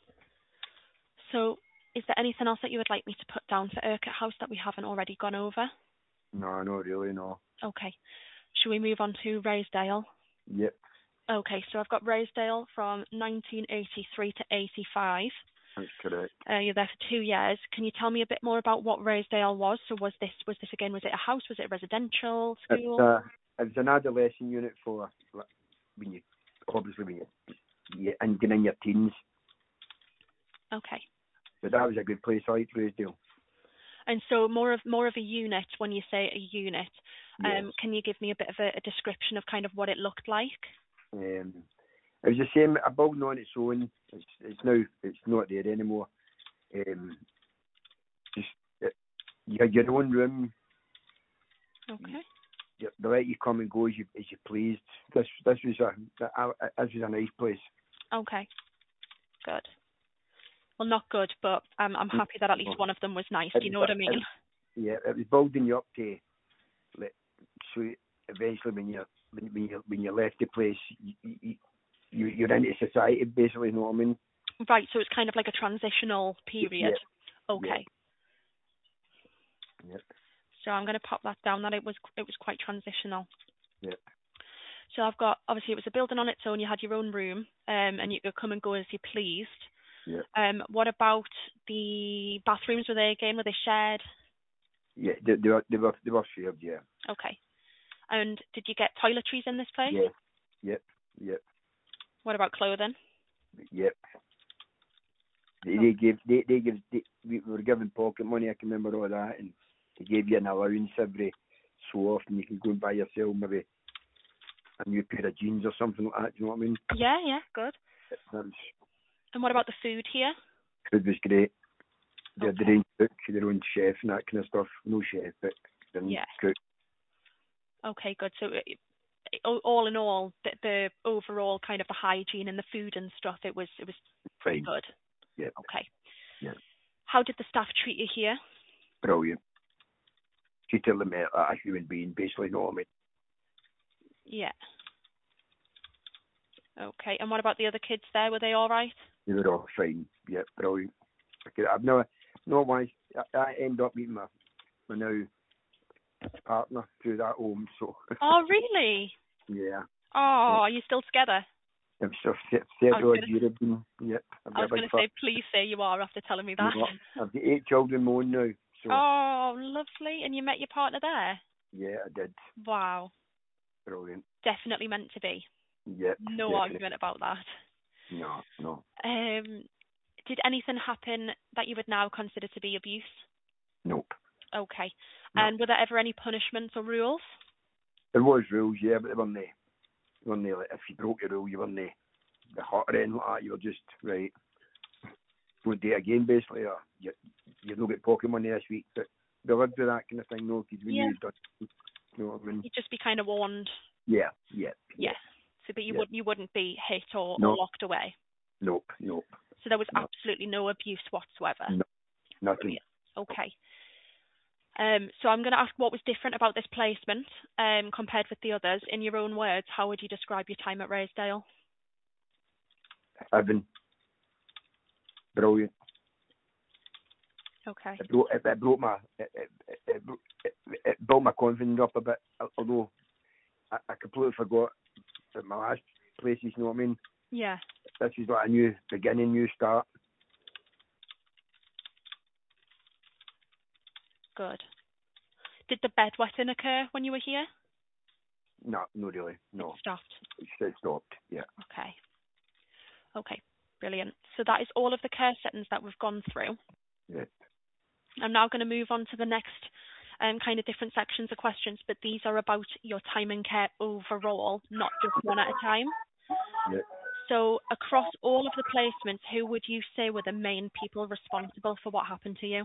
So is there anything else that you would like me to put down for Urquhart House that we haven't already gone over? No, not really, no. Okay. Should we move on to Raysdale? Yep, Okay, so I've got Raysdale from nineteen eighty-three to eighty-five. that's correct. Uh, you're there for two years. Can you tell me a bit more about what Raysdale was? So was this was this again? Was it a house? Was it a residential It's, school? uh, it's an adolescent unit for like, when you, obviously when you, you in, in your teens. Okay. But that was a good place, I liked Raysdale. And so more of more of a unit. When you say a unit, Yes. um, can you give me a bit of a, a description of kind of what it looked like? Um, it was the same, a building on its own. It's, it's now, it's not there anymore. Um, just, it, you had your own room. Okay. You, they let you come and go as you, as you pleased. This, this was a, a, a, this was a nice place. Okay. Good. Well, not good, but um, I'm happy that at least one of them was nice. Do you know what I mean? It, yeah, it was building you up to, like, so eventually when you when, when you when you left the place, you, you, you you're into society basically. You know what I mean? Right. So it's kind of like a transitional period. Yeah. Okay. Yeah. So I'm going to pop that down. That it was it was quite transitional. Yeah. So I've got obviously it was a building on its own. You had your own room, um, and you could come and go as you pleased. Yeah. Um, what about the bathrooms? Were they again? Were they shared? Yeah. They, they were they were they were shared. Yeah. Okay. And did you get toiletries in this place? Yeah. Yep. Yep. What about clothing? Yep. They, Oh. they gave they they give they, we were given pocket money. I can remember all that, and they gave you an allowance every so often. You can go and buy yourself maybe a new pair of jeans or something like that. Do you know what I mean? Yeah, yeah, good. That was, And what about the food here? food was great. They had Okay. their own cook, their own chef and that kind of stuff. No chef, but their own Yeah. cook. Okay, good. So it, it, all in all, the, the overall kind of the hygiene and the food and stuff, it was it was pretty Fine. good. Yeah. Okay. Yeah. How did the staff treat you here? Brilliant. Treated them like a human being, basically, you know what I mean? Yeah. Okay. And what about the other kids there? Were they all right? They were all fine. Yeah, brilliant. Okay, I've never, no once, I, I end up meeting my, my now partner through that home, so. Oh, really? Yeah. Oh, Yeah. are you still together? I'm so third I was odd gonna, year I've been, yep. I've I got was a big going to fa- say, please say you are after telling me you that. know, I've got eight children of my own now, so. Oh, lovely. And you met your partner there? Yeah, I did. Wow. Brilliant. Definitely meant to be. Yep. No Definitely. argument about that. No, no. Um, did anything happen that you would now consider to be abuse? Nope. Okay. No. And were there ever any punishments or rules? There was rules, yeah, but they weren't, they weren't like, if you broke a rule, you weren't the, the hot or anything like that. You were just, right, don't do it again, basically, or you, you don't get pocket money this week. But they would do that kind of thing, no, because we Yeah. knew done, you know what I mean? You'd just be kind of warned. Yeah, yeah. Yes. So, but you yeah. would you wouldn't be hit or, No. or locked away. Nope, nope. So there was No. absolutely no abuse whatsoever. No, nothing. Okay. Um, so I'm going to ask what was different about this placement um, compared with the others. In your own words, how would you describe your time at Raysdale? Evan, brilliant. Okay. It broke, it, it broke my, it, it, it, it, bro- it, it built my confidence up a bit, although I, I completely forgot at my last places, you know what I mean? Yeah. This is like a new beginning, new start. Good. Did the bedwetting occur when you were here? No, not really, no. It stopped. It's, it stopped, yeah. Okay. Okay. Brilliant. So that is all of the care settings that we've gone through. Yeah. I'm now going to move on to the next um, kind of different sections of questions, but these are about your time in care overall, not just one at a time. Yeah. So across all of the placements, who would you say were the main people responsible for what happened to you?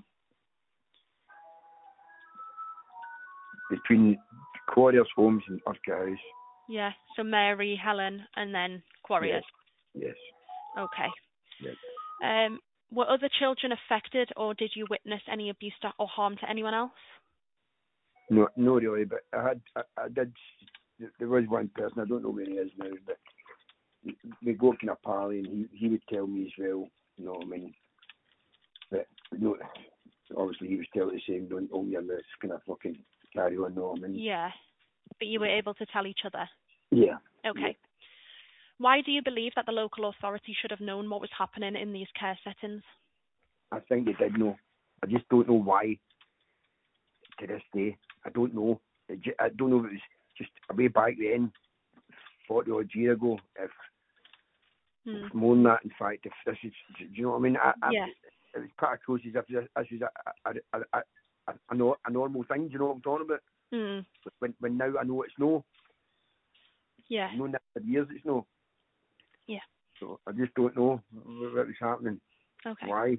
Between Quarriers Homes and Urquhart House. Yeah, so Mary, Helen, and then Quarriers. Yes. Okay. Yes. Um, were other children affected, or did you witness any abuse to, or harm to anyone else? No, no, really. But I had, I, I did. There was one person. I don't know where he is now, but we go kind of parley, and he, he would tell me as well, you know what I mean, that, you know, obviously he was telling the same, don't own your mouth, kind of fucking carry on, you know what I mean? Yeah. But you were able to tell each other? Yeah. Okay. Yeah. Why do you believe that the local authority should have known what was happening in these care settings? I think they did know. I just don't know why to this day. I don't know. I ju- I don't know if it was just way back then, forty odd years ago, if, Hmm. if more than that, in fact, if this is, do you know what I mean? I, I, Yeah. It was part of close as if this this was a, a, a, a, a, a, nor- a normal thing, do you know what I'm talking about? Hmm. When, when now I know it's no. Yeah. I've known that for years it's no. Yeah. So I just don't know what, what was happening. Okay. Why?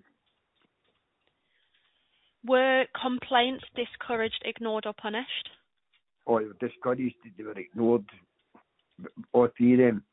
Were complaints discouraged, ignored, or punished? Or they were discouraged, they were ignored, all three of them.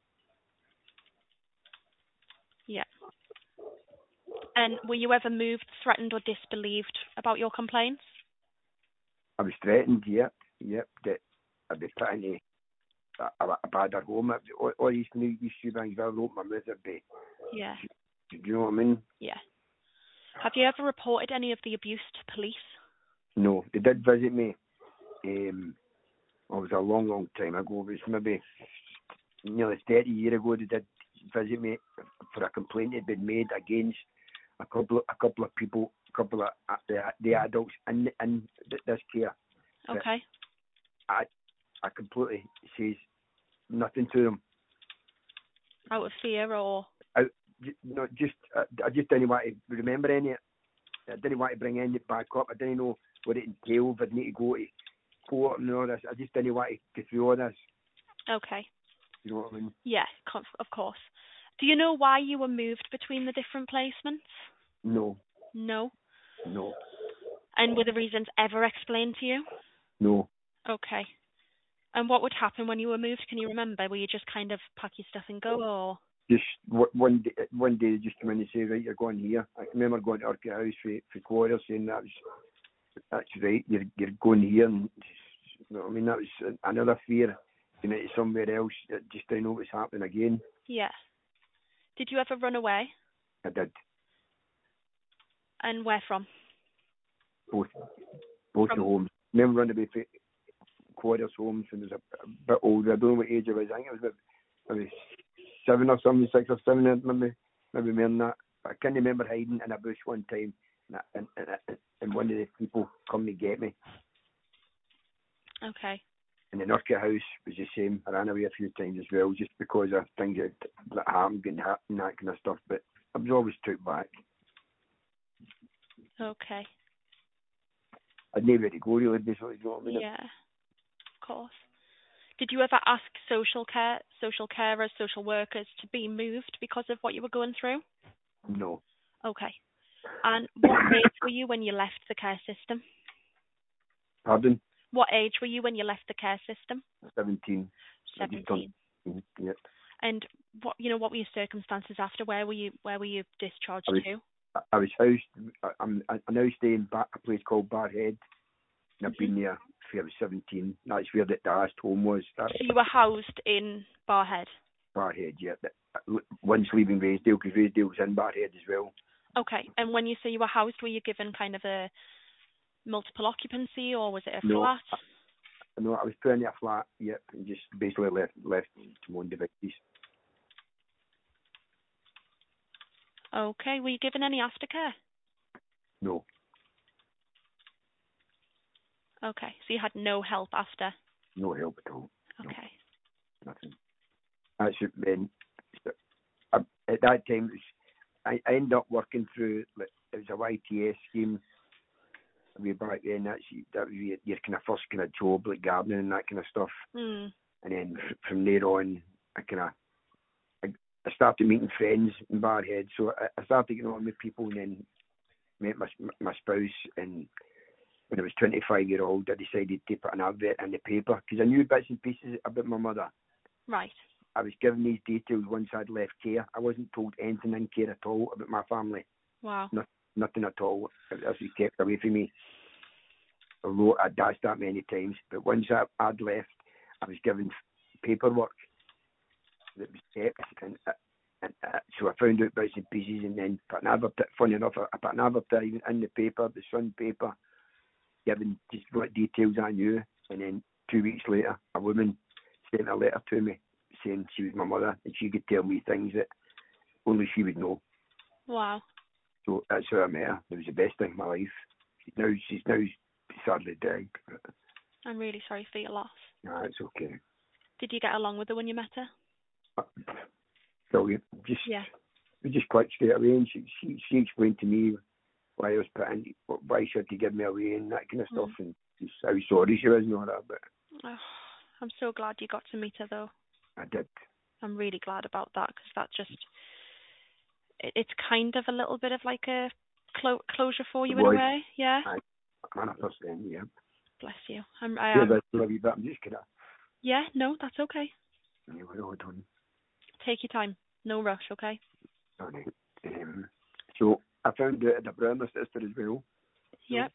Yeah. And were you ever moved, threatened, or disbelieved about your complaints? I was threatened, yep, yep, that I'd be put in a, a, a bad at home. All, all these new these two things, if I wrote my mouth, it'd be, Yeah. do you know what I mean? Yeah. Have you ever reported any of the abuse to police? No, they did visit me. Um, it was a long, long time ago. It was maybe nearly thirty years ago. They did visit me for a complaint that had been made against a couple of, a couple of people, a couple of uh, the, the adults in in this care. Okay. I I completely says nothing to them. Out of fear or? I, you know, just I, I just didn't want to remember any of it. I didn't want to bring any of it back up. I didn't know what it entailed. I'd need to go to court and all this. I just didn't want to go through all this. Okay. You know what I mean? Yes, co- of course. Do you know why you were moved between the different placements? No, No. no, And were the reasons ever explained to you? no. Okay. And what would happen when you were moved? Can you remember? Were you just kind of pack your stuff and go, or? Just w- one day, one day, just come in and say, right, you're going here. I remember going to Orchid House for for quarter, saying that was that's right. You're you're going here, and you know what I mean, that was another fear. You know, to somewhere else. I just didn't know what was happening again. Yeah. Did you ever run away? I did. And where from? Both both From- the homes. Remember running away from quarters homes when I was a, a bit older. I don't know what age I was. I think I was about maybe seven or something, six or seven, maybe maybe more than that. But I can't remember hiding in a bush one time, and and, and, and one of the people come to get me. Okay. And the Nurka House was the same. I ran away a few times as well, just because of things that, that happened and that kind of stuff. But I was always took back. Okay. I'd never to go really, basically. You know what I mean? Yeah. Of course. Did you ever ask social care, social carers, social workers to be moved because of what you were going through? No. Okay. And what age were you when you left the care system? Pardon? What age were you when you left the care system? Seventeen. I just Seventeen. turned- Yep. And what you know, what were your circumstances after? Where were you? Where were you discharged I was, to? I, I was housed. I, I'm I now stay in ba- a place called Barhead, and I've Mm-hmm. been there since I was seventeen. That's where the, the last home was. That So you were housed in Barhead. Barhead, yeah. That, once leaving Raysdale, because Raysdale was in Barhead as well. Okay. And when you say you were housed, were you given kind of a multiple occupancy, or was it a No, flat? I, no, I was put in a flat, yep, and just basically left left to my own devices. Okay. Were you given any aftercare? No, Okay. So you had no help after. no help at all. Okay. No, nothing. That's it then. I, at that time, it was, I, I ended up working through, like, it was a Y T S scheme way back then. That's that was your, your kind of first kind of job, like gardening and that kind of stuff. Mm. And then f- from there on, I kind of I, I started meeting friends in Barhead. So I, I started getting on with people, and then met my my spouse. And when I was twenty-five year old, I decided to put an advert in the paper because I knew bits and pieces about my mother. Right. I was given these details once I'd left care. I wasn't told anything in care at all about my family. Wow. No, nothing at all. This was kept away from me. Although I'd asked that many times, but once I, I'd left, I was given paperwork that was kept, and, uh, and uh, so I found out bits and pieces, and then put an advert. Funny enough, I put an advertisement in the paper, the Sun paper, giving just what details I knew, and then two weeks later, a woman sent a letter to me saying she was my mother and she could tell me things that only she would know. Wow. So that's how I met her. It was the best thing in my life. She's now she's now sadly dead. I'm really sorry for your loss. No, it's okay. Did you get along with her when you met her? Brilliant. Just Yeah. we just clicked straight away, and she she, she explained to me why I was putting, why she had to give me away and that kind of stuff, Mm. and just how sorry she was and all that. But Oh, I'm so glad you got to meet her, though. I did. I'm really glad about that, because that just, it, it's kind of a little bit of like a clo- closure for you in a Boy, way. Yeah. I, one hundred percent, yeah. Bless you. I'm, I Yeah, am. that's a wee bit. I'm just gonna. Yeah, no, that's okay. Yeah, we're all done. Take your time. No rush, okay? Sorry. Um, so I found out the brother and sister as well. So Yep.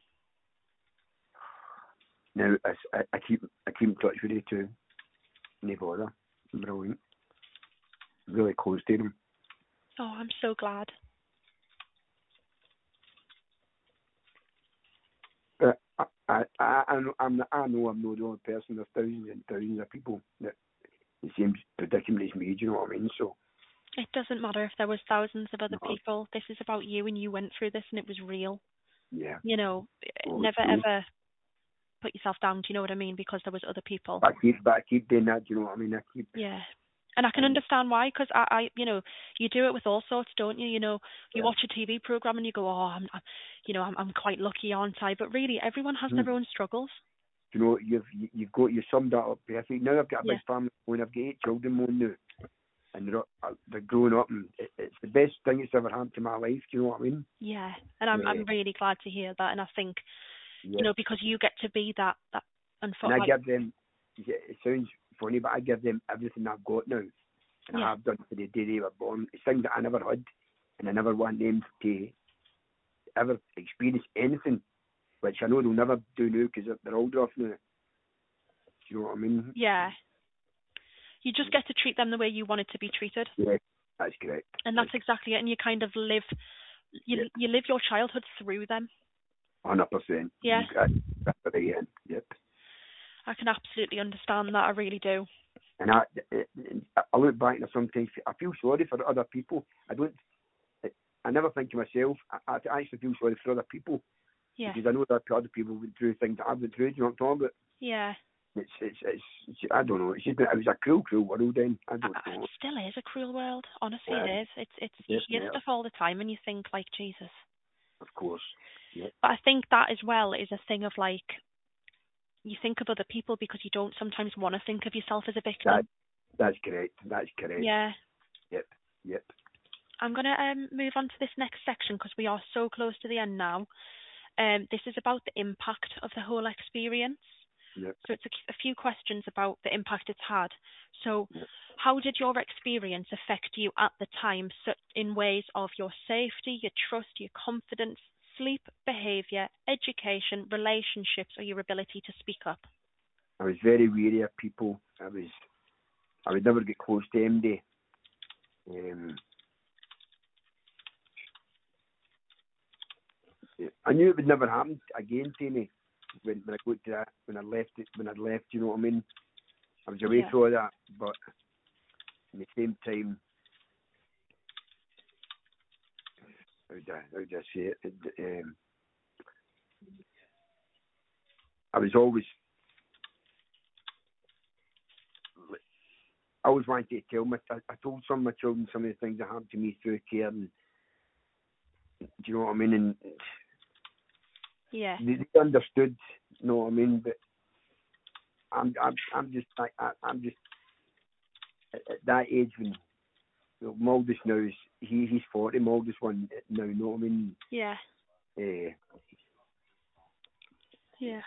now I, I, I keep I keep in touch with you too. No bother. Brilliant. Really close to them. Oh, I'm so glad. But I I I, I know I'm I know I'm not the only person. There's thousands and thousands of people that the same predicament as me. Do you know what I mean? So It doesn't matter if there was thousands of other no, people. This is about you, and you went through this, and it was real. yeah. You know, So it's never true. ever put yourself down. Do you know what I mean? Because there was other people. But I keep but I keep doing that. Do you know what I mean? I keep. Yeah. And I can Um, understand why, because I, I, you know, you do it with all sorts, don't you? You know, you yeah. watch a T V program and you go, oh, I'm, I'm you know, I'm, I'm quite lucky, aren't I? But really, everyone has Hmm. their own struggles. You know, you've you've got you summed that up perfect. Now I've got a Yeah. big family and I've got eight children more now, and they're uh, they're growing up, and it, it's the best thing that's ever happened to my life. Do you know what I mean? Yeah. And I'm, Yeah, I'm really glad to hear that. And I think, yeah. you know, because you get to be that, that, and for And I like, give them. Yeah, it sounds funny, but I give them everything I've got now, and yeah, I have done for the day they were born. It's things that I never had, and I never want them to ever experience anything, which I know they'll never do now because they're, they're old enough now. Do you know what I mean? yeah. You just get to treat them the way you want it to be treated. Yeah, that's correct. And that's exactly it. And you kind of live, you, Yeah. you live your childhood through them. one hundred percent. Yeah. That's at the end. Yep. I can absolutely understand that. I really do. And I, I look back and I sometimes I feel sorry for other people. I don't. I never think to myself. I, I actually feel sorry for other people Yeah. because I know that other people went through things that I've been through. Do you know what I'm talking about? Yeah. It's, it's, it's, it's I don't know. It's just, it was a cruel, cruel world then. I don't I- know. It still is a cruel world. Honestly, Yeah, it is. It's it's you hear definitely, stuff all the time and you think like Jesus. of course. Yeah, But I think that as well is a thing of like you think of other people because you don't sometimes want to think of yourself as a victim. that, that's correct. That's correct. Yeah. Yep, yep. I'm gonna um move on to this next section because we are so close to the end now. Um, this is about the impact of the whole experience. Yep. So it's a, a few questions about the impact it's had. So, Yep. how did your experience affect you at the time, so in ways of your safety, your trust, your confidence, sleep, behaviour, education, relationships, or your ability to speak up? I was very wary of people. I was, I would never get close to M D. Um, I knew it would never happen again to me when, when I got to that, when I left it, when I left, you know what I mean? I was away Yeah. from all that, but at the same time, how would I, how would I say it? it um, I was always, I always wanted to tell my, I, I told some of my children some of the things that happened to me through care, and do you know what I mean? And Yeah. they, they understood, you know what I mean? But I'm, I'm, I'm just like, I, I'm just at, at that age when you know, my oldest now is he, he's forty. My oldest one now, you know what I mean? Yeah. Uh, Yeah.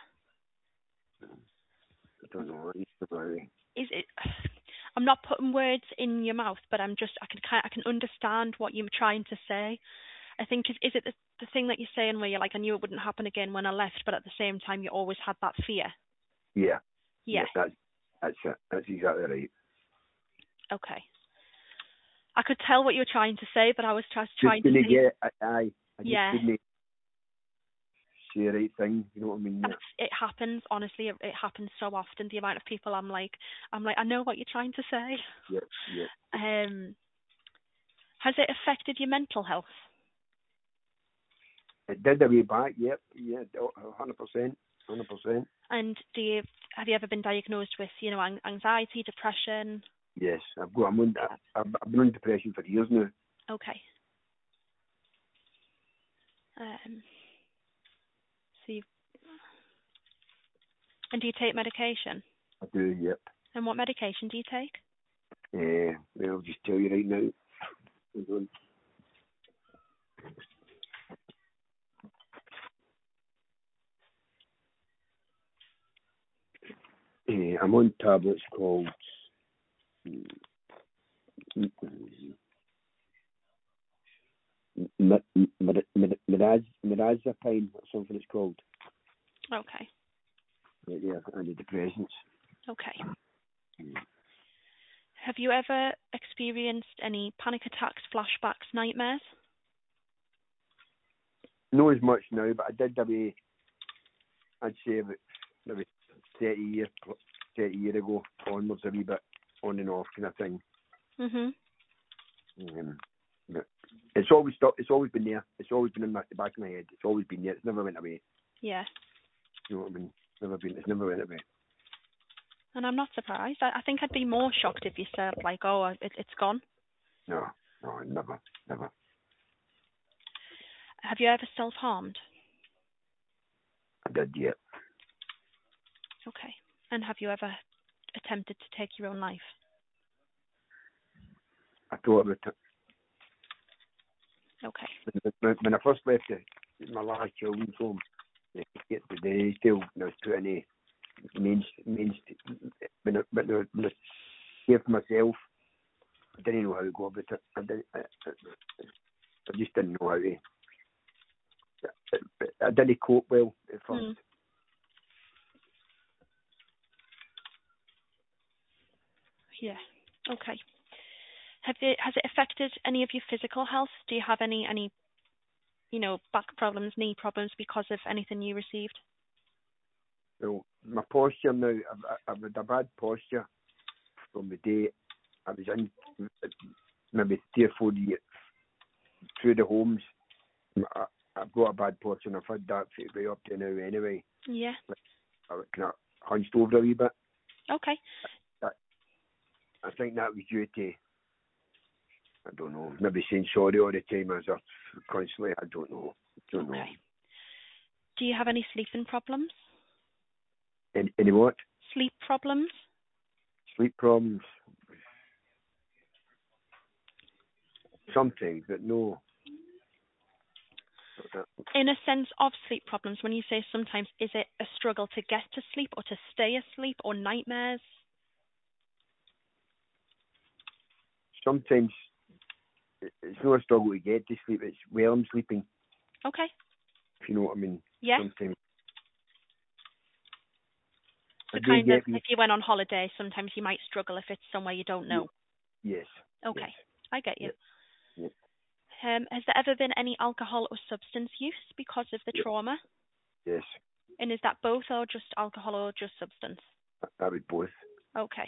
I don't know. It's about it. Is it? I'm not putting words in your mouth, but I'm just I can kind I can understand what you're trying to say. I think is is it the, the thing that you're saying where you're like I knew it wouldn't happen again when I left, but at the same time you always had that fear. Yeah. Yeah. Yeah. That's that's it. That's exactly right. Okay. I could tell what you were trying to say, but I was just Just trying to couldn't say... get it, aye. I just Yeah. couldn't say the right thing, you know what I mean? That's, it happens, honestly, it, it happens so often. The amount of people I'm like, I'm like, I know what you're trying to say. Yeah, yeah. Um, has it affected your mental health? It did a way back, yep, yeah, one hundred percent, one hundred percent. And do you have you ever been diagnosed with, you know, an- anxiety, depression? Yes, I've got, I'm on, I've, I've been on depression for years now. Okay. Um, so you and do you take medication? I do, yep. And what medication do you take? Uh, well, I'll just tell you right now. Hold on. Uh, I'm on tablets called Mirazapine or something it's called. Okay. Right, yeah, antidepressants. Okay. Have you ever experienced any panic attacks, flashbacks, nightmares? Not as much now, but I did maybe, I'd say about maybe thirty years, thirty years ago onwards, a wee bit on and off kind of thing. Mhm. Um, but it's always stopped. It's always been there. It's always been in my, the back of my head. It's always been there. It's never went away. Yeah. You know what I mean? It's never been. It's never went away. And I'm not surprised. I, I think I'd be more shocked if you said, like, oh, it, it's gone. No, no, never, never. Have you ever self-harmed? I did, yeah. Okay. And have you ever attempted to take your own life? I thought about it. Okay. When, when I first left the, my last children's home, they get the day still I was put in a main, main, when I, when I, when I saved myself, I didn't know how to go about it. I, didn't, I, I, I just didn't know how to. I, I didn't cope well at first. Mm. Yeah. Okay. Have it has it affected any of your physical health? Do you have any any you know back problems, knee problems because of anything you received? So my posture now, I've, I've had a bad posture from the day I was in, maybe three or four years through the homes. I, I've got a bad posture and I've had that for way up to now anyway. Yeah. I was kind of hunched over a wee bit. Okay. I, I think that was due to, I don't know, maybe saying sorry all the time as I constantly, I don't know. Don't Okay. know. Do you have any sleeping problems? Any, any what? Sleep problems? Sleep problems. Sometimes, but no. In a sense of sleep problems, when you say sometimes, is it a struggle to get to sleep or to stay asleep or nightmares? Sometimes it's not a struggle to get to sleep, it's where I'm sleeping. Okay. If you know what I mean. Yeah. Sometimes. So I do kind of, get me. if you went on holiday, sometimes you might struggle if it's somewhere you don't know. Yes. Okay. Yes. I get you. Yes. Um, has there ever been any alcohol or substance use because of the Yes. trauma? Yes. And is that both or just alcohol or just substance? I would both. Okay.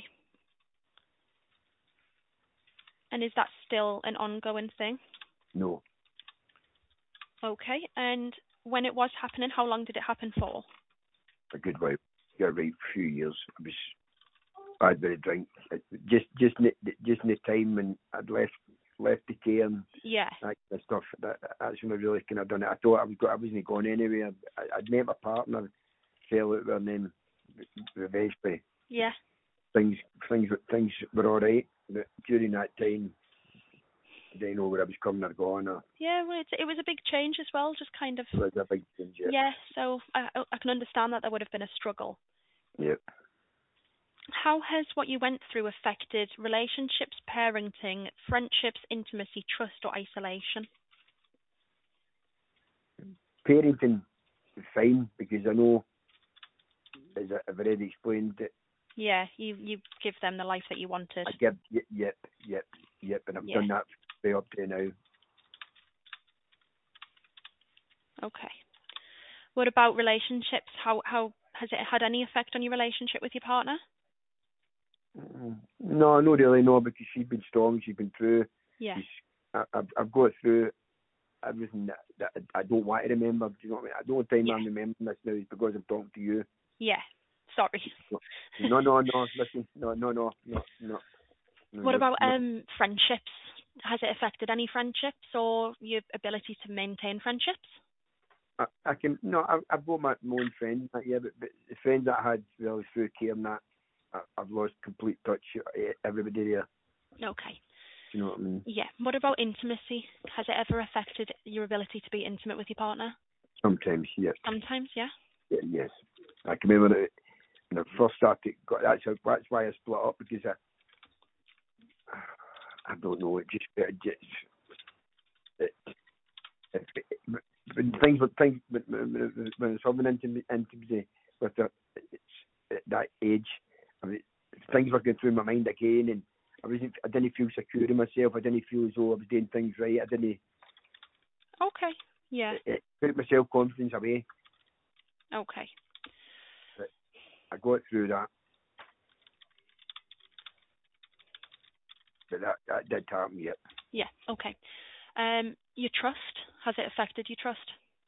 And is that still an ongoing thing? No. Okay. And when it was happening, how long did it happen for? A good while. Yeah, right, few years. I was I'd been a drink. Just just in the, just in the time when I'd left left the care and Yeah. that kind of stuff. That, that's when I really kind of done it. I thought I was go, I wasn't going anywhere. I, I'd met my partner, fell out with her, and then eventually Yeah. things things things were all right. But during that time, I didn't know where I was coming or going. Or Yeah, well, it's, it was a big change as well, just kind of. it was a big change. Yeah. Yeah, so I, I can understand that there would have been a struggle. Yeah. How has what you went through affected relationships, parenting, friendships, intimacy, trust, or isolation? Parenting is fine because I know, as I've already explained, that Yeah, you you give them the life that you wanted. I give, yep, yep, yep, yep, and I've Yeah. done that way up to now. Okay. What about relationships? How how has it had any effect on your relationship with your partner? Mm, No, not really, no, because she's been strong, she's been through. Yeah. She's, I, I've, I've got through everything that, that I don't want to remember. Do you know what I mean? I don't think Yeah. I'm remembering this now is because I'm talking to you. Yeah. Sorry. No, no, no, listen, no, no, no, no, no. no, What no, about no. um friendships? Has it affected any friendships or your ability to maintain friendships? I, I can, no, I've, I've got my, my own friends, that, yeah, but, but the friends that I had really through care and that, I, I've lost complete touch. eh, Everybody there, Okay. do you know what I mean? Yeah. What about intimacy? Has it ever affected your ability to be intimate with your partner? Sometimes, yeah, Sometimes, yeah. yeah yes. I can remember it when I first started. got- That's how, that's why I split up because I, I don't know. It just, it just, it, it, it, when things, when things, when, when, when it's having intimacy, intimacy with the, it's at that age. I mean, things were going through my mind again, and I wasn't, I didn't feel secure in myself. I didn't feel as though I was doing things right. I didn't. Okay. Yeah. It, it took my self confidence away. Okay. But I got through that. But that, that did happen, yet. Yeah. Okay. Um, your trust, has it affected your trust?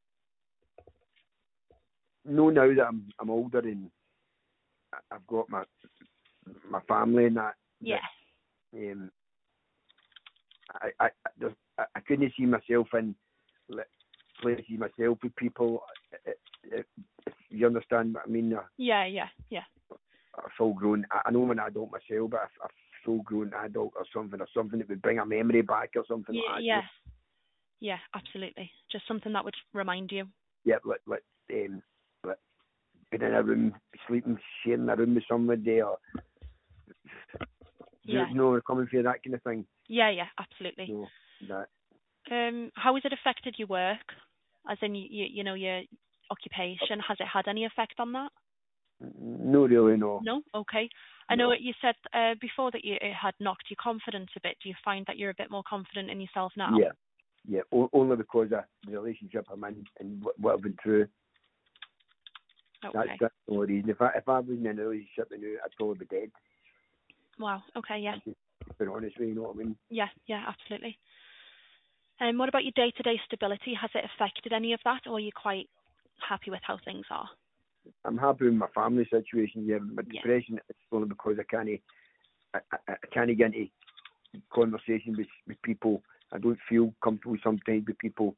No, now that I'm I'm older and I- I've got my my family and that. Yeah. That, um, I I I, I I couldn't see myself in like, places myself with people. If, if, if you understand what I mean, a, Yeah, yeah, yeah. a full grown. I, I know I'm an adult myself, but a, a full grown adult or something or something that would bring a memory back or something Yeah, like that. yeah. Yeah, absolutely. Just something that would remind you. Yeah, like like um, like being in a room, sleeping, sharing a room with somebody, or Yeah. you know, coming for that kind of thing. Yeah, yeah, absolutely. No, that. Um, how has it affected your work? As in, you, you, you know, your occupation. Has it had any effect on that? No, really, no. No? Okay. I No. know you said uh, before that you, it had knocked your confidence a bit. Do you find that you're a bit more confident in yourself now? Yeah, yeah. O- only because of the relationship I'm in and what, what I've been through. Okay. That's that's the only reason. If I if I wasn't in a relationship, I knew I'd probably be dead. Wow. Okay, yeah. I'm just being honest with you, you know what I mean? Yeah, yeah, absolutely. And um, what about your day-to-day stability? Has it affected any of that, or are you quite happy with how things are? I'm happy with my family situation. Yeah, my Yeah. depression is only because I can't I, I, I can't get into conversation with with people. I don't feel comfortable sometimes with people.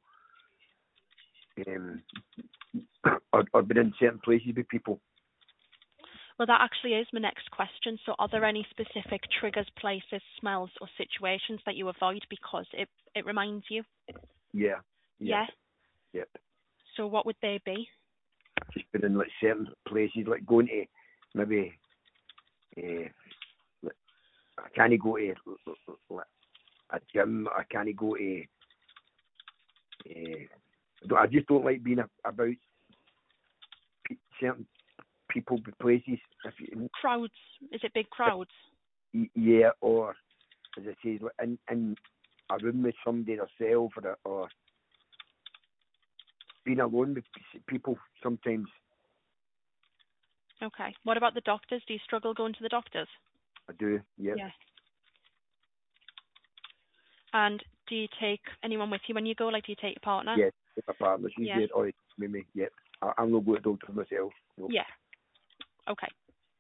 Um, or, or been in certain places with people. Well, that actually is my next question. So are there any specific triggers, places, smells, or situations that you avoid because it, it reminds you? Yeah, yeah, Yeah. yeah. So what would they be? Just been in like certain places, like going to maybe. Uh, like, I can't go to like, a gym. I can't go to. Uh, I just don't like being about pe- certain people, places. If you, Crowds. Is it big crowds? yeah, or as I say, like in, in a room with somebody themselves, or, or being alone with people sometimes. Okay. What about the doctors? Do you struggle going to the doctors? I do, yeah. Yeah. And do you take anyone with you when you go? Like, do you take your partner? Yeah, with my partner, she's Yeah. there, always with me, yeah. I, I'm not going to doctor myself. No. Yeah. Okay.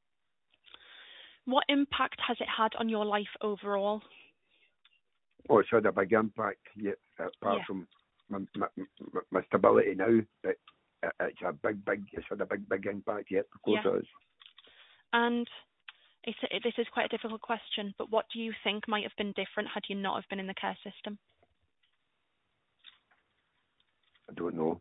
What impact has it had on your life overall? Oh, it's had a big impact, yeah, apart Yeah. from my, my, my, my stability now, but it's a big, big, it's had a big, big impact, yeah, of course Yeah. it is. And it's, it, this is quite a difficult question, but what do you think might have been different had you not have been in the care system? I don't know.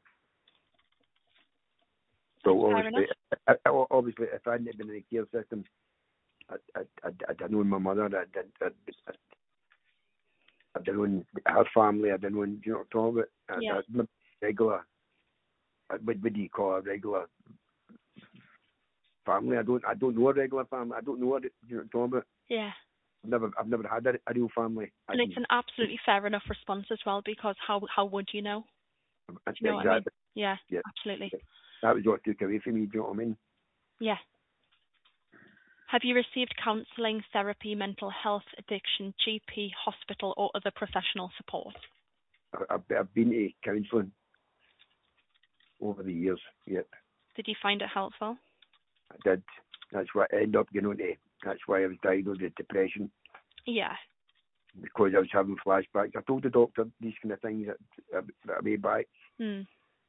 That's So fair enough. obviously, I, I, obviously, if I hadn't been in the care system, I, I, I, I'd known my mother, I'd, I'd, I'd, I'd known her family, I'd known, you know what I'm talking about? I'd, Yeah. I'd, I'd regular, what, what do you call a regular family. I don't I don't know a regular family. I don't know what it, you know what I'm talking about. Yeah. I've never I've never had a, a real family. And it's an absolutely fair enough response as well, because how how would you know? Do you know exactly. what I mean? Yeah, Yeah. absolutely. That was what took away from me. Do you know what I mean? Yeah. Have you received counselling, therapy, mental health, addiction, G P, hospital, or other professional support? I, I've, I've been to counselling over the years. Yep. Did you find it helpful? I did. That's why I ended up getting on to. That's why I was diagnosed with depression. Yeah. Because I was having flashbacks. I told the doctor these kind of things that, that way back. Hmm.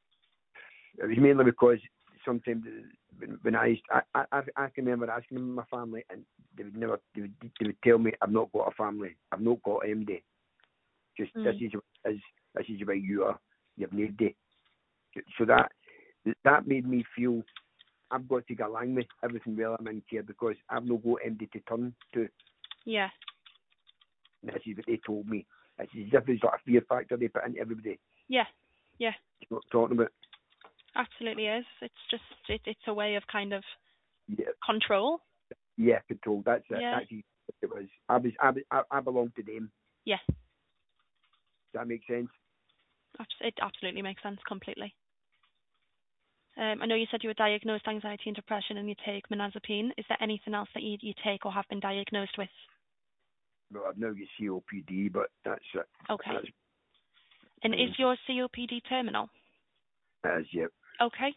It was mainly because sometimes when, when I used, I, I I can remember asking my family, and they would never they would, they would tell me I've not got a family, I've not got M D. Just Mm. this is as this is where you are, you've nobody. So that that made me feel I've got to get along with everything while I'm in care, because I've no got M D to turn to. Yeah. And this is what they told me. It's as if it's like a fear factor they put into everybody. Yeah. Yeah. You know what I'm talking about? Absolutely is. It's just it, it's a way of kind of Yeah. control. Yeah, control. That's it. Yeah. That's what it was. I was. I, was, I, I belong to them. Yeah. Does that make sense? It absolutely makes sense completely. Um, I know you said you were diagnosed anxiety and depression, and you take mirtazapine. Is there anything else that you you take or have been diagnosed with? Well, I've now got C O P D, but that's it. Okay. That's, And um, is your C O P D terminal? As yet. Okay.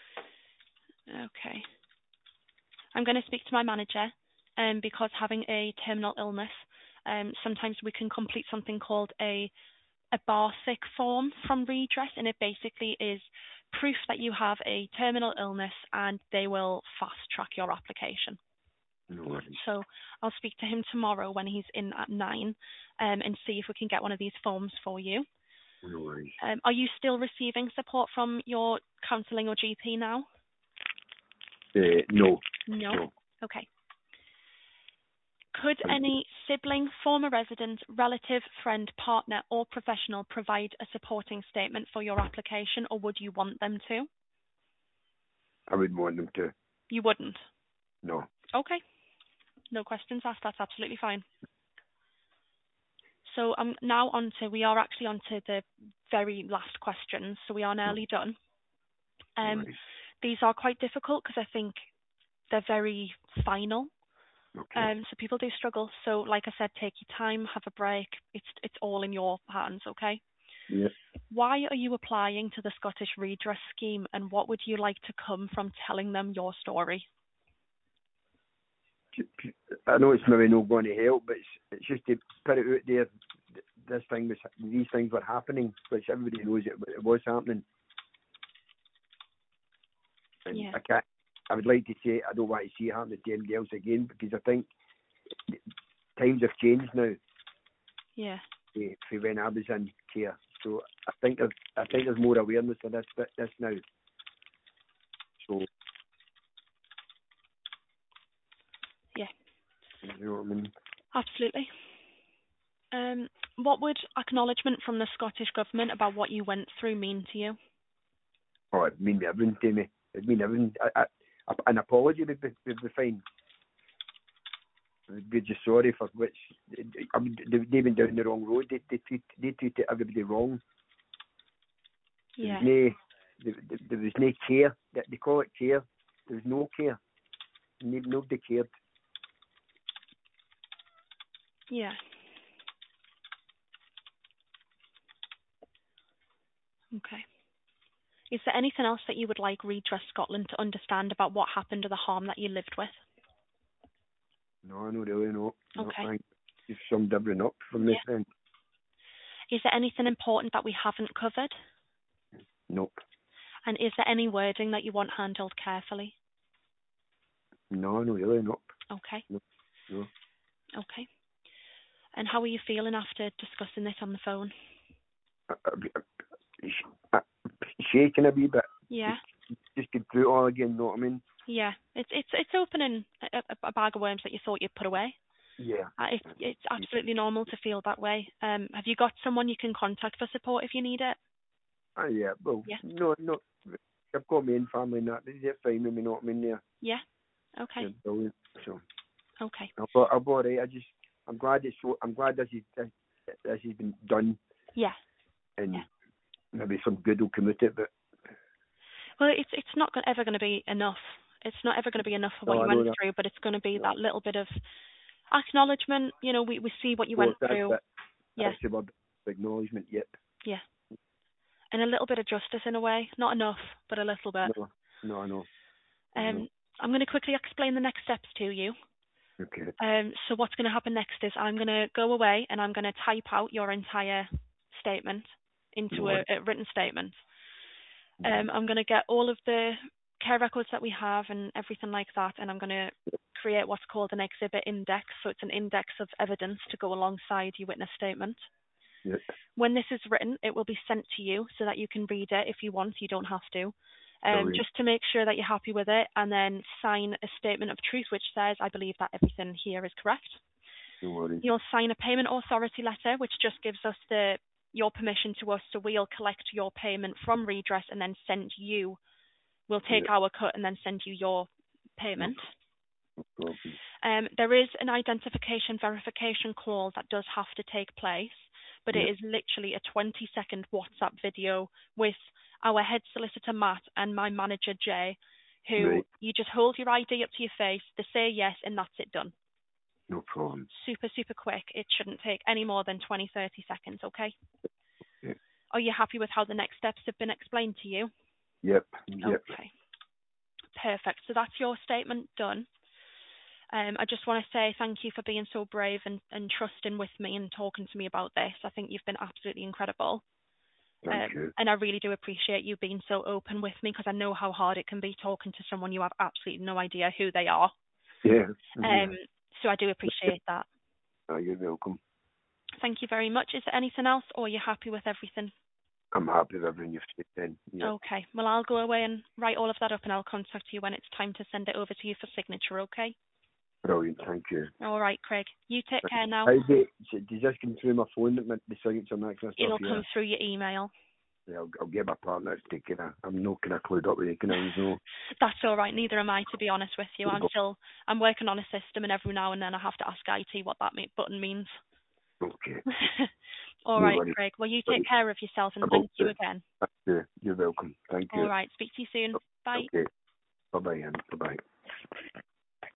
Okay. I'm going to speak to my manager, um, because having a terminal illness, um, sometimes we can complete something called a a BARSIC form from Redress, and it basically is proof that you have a terminal illness, and they will fast track your application. No worries. So I'll speak to him tomorrow when he's in at nine, um, and see if we can get one of these forms for you. No worries. Um, are you still receiving support from your counselling or G P now? Uh, no. No. No. Okay. Could Um, any sibling, former resident, relative, friend, partner, or professional provide a supporting statement for your application, or would you want them to? I wouldn't want them to. You wouldn't. No. Okay. No questions asked. That's absolutely fine. So I'm now on to, we are actually on to the very last questions, so we are nearly done. No Um, worries. these are quite difficult because I think they're very final. Okay. Um, so people do struggle. So like I said, take your time, have a break. It's it's all in your hands, okay? Yeah. Why are you applying to the Scottish Redress Scheme, and what would you like to come from telling them your story? I know it's maybe not going to help, but it's, it's just to put it out there. This thing was, these things were happening, which everybody knows it, it was happening. And Yeah. I can't. I would like to say I don't want to see it happen to anybody else again, because I think times have changed now. Yeah. For when I was in care, so I think there's, I think there's more awareness of this this now. So. Yeah. You know what I mean? Absolutely. Um, what would acknowledgement from the Scottish Government about what you went through mean to you? Oh, it mean everything to me. It mean everything. I, I, an apology would be, would be fine. We'd be just sorry for which. I mean, they've been down the wrong road. They they treat they treat everybody wrong. Yeah. There was no, there, there was no care. They call it care. There was no care. Nobody cared. Yeah. Okay. Is there anything else that you would like Redress Scotland to understand about what happened or the harm that you lived with? No, no, really, no. Okay. No, you've summed everything up for me, Yeah. friend. Is there anything important that we haven't covered? Nope. And is there any wording that you want handled carefully? No, no, really, nope. Okay. No, no. Okay. And how are you feeling after discussing this on the phone? I, I, I, shaking a wee bit. Yeah. Just, just get through it all again, you know what I mean? Yeah. It's it's it's opening a, a bag of worms that you thought you'd put away. Yeah. Uh, it's it's absolutely normal to feel that way. Um, have you got someone you can contact for support if you need it? Ah, yeah. Well, Yeah. no, no. I've got my own family and that. They're fine with me, you know what I mean? Yeah. Yeah. Okay. You're brilliant. So Okay. I'll, be- I'll be all right. I just, I'm glad it's so, I'm glad this is, this, this has been done, Yeah. and Yeah. maybe some good will come out of it, but Well, it's it's not go- ever going to be enough. It's not ever going to be enough for what no, you I know went that. through, but it's going to be No. that little bit of acknowledgement. You know, we, we see what you Well, went that's through. it. Yeah. That's the word, acknowledgement, yep. Yeah. And a little bit of justice in a way. Not enough, but a little bit. No, no, I know. I know. Um, I'm going to quickly explain the next steps to you. Okay. Um, so what's going to happen next is I'm going to go away and I'm going to type out your entire statement into a, Right. a written statement. Um, I'm going to get all of the care records that we have and everything like that, and I'm going to create what's called an exhibit index. So it's an index of evidence to go alongside your witness statement. Yep. When this is written, it will be sent to you so that you can read it if you want. You don't have to. Um, Brilliant. just to make sure that you're happy with it, and then sign a statement of truth which says, I believe that everything here is correct. No worries. You'll sign a payment authority letter, which just gives us the your permission to us, so we'll collect your payment from redress and then send you, we'll take Yep. our cut and then send you your payment. No problem. Um, there is an identification verification call that does have to take place, but Yep. it is literally a twenty second WhatsApp video with our head solicitor Matt and my manager Jay, who Right. you just hold your I D up to your face, they say yes, and that's it done. No problem. Super, super quick. It shouldn't take any more than twenty, thirty seconds, okay? Yeah. Are you happy with how the next steps have been explained to you? Yep. Yep. Okay. Perfect. So that's your statement done. Um, I just want to say thank you for being so brave and, and trusting with me and talking to me about this. I think you've been absolutely incredible. Thank Um, you. and I really do appreciate you being so open with me, because I know how hard it can be talking to someone you have absolutely no idea who they are. Yeah. Um, so I do appreciate that. Oh, you're welcome. Thank you very much. Is there anything else, or are you happy with everything? I'm happy with everything you've said then. Yeah. Okay. Well, I'll go away and write all of that up, and I'll contact you when it's time to send it over to you for signature, okay? Brilliant. Thank you. All right, Craig. You take care now. How do so does this come through my phone, the the signature and that kind of It'll stuff? come Yeah. through your email. Yeah, I'll, I'll get my partner to take it. I'm not kind of clued up with it, kind of, so. That's all right. Neither am I, to be honest with you. I'm still, I'm working on a system, and every now and then I have to ask I T what that button means. Okay. All No right, worries. Craig. Well, you take care of yourself, and I thank hope you so. again. Thank you. You're welcome. Thank you. All right. Speak to you soon. Bye. Okay. Bye-bye, Anne. Bye-bye.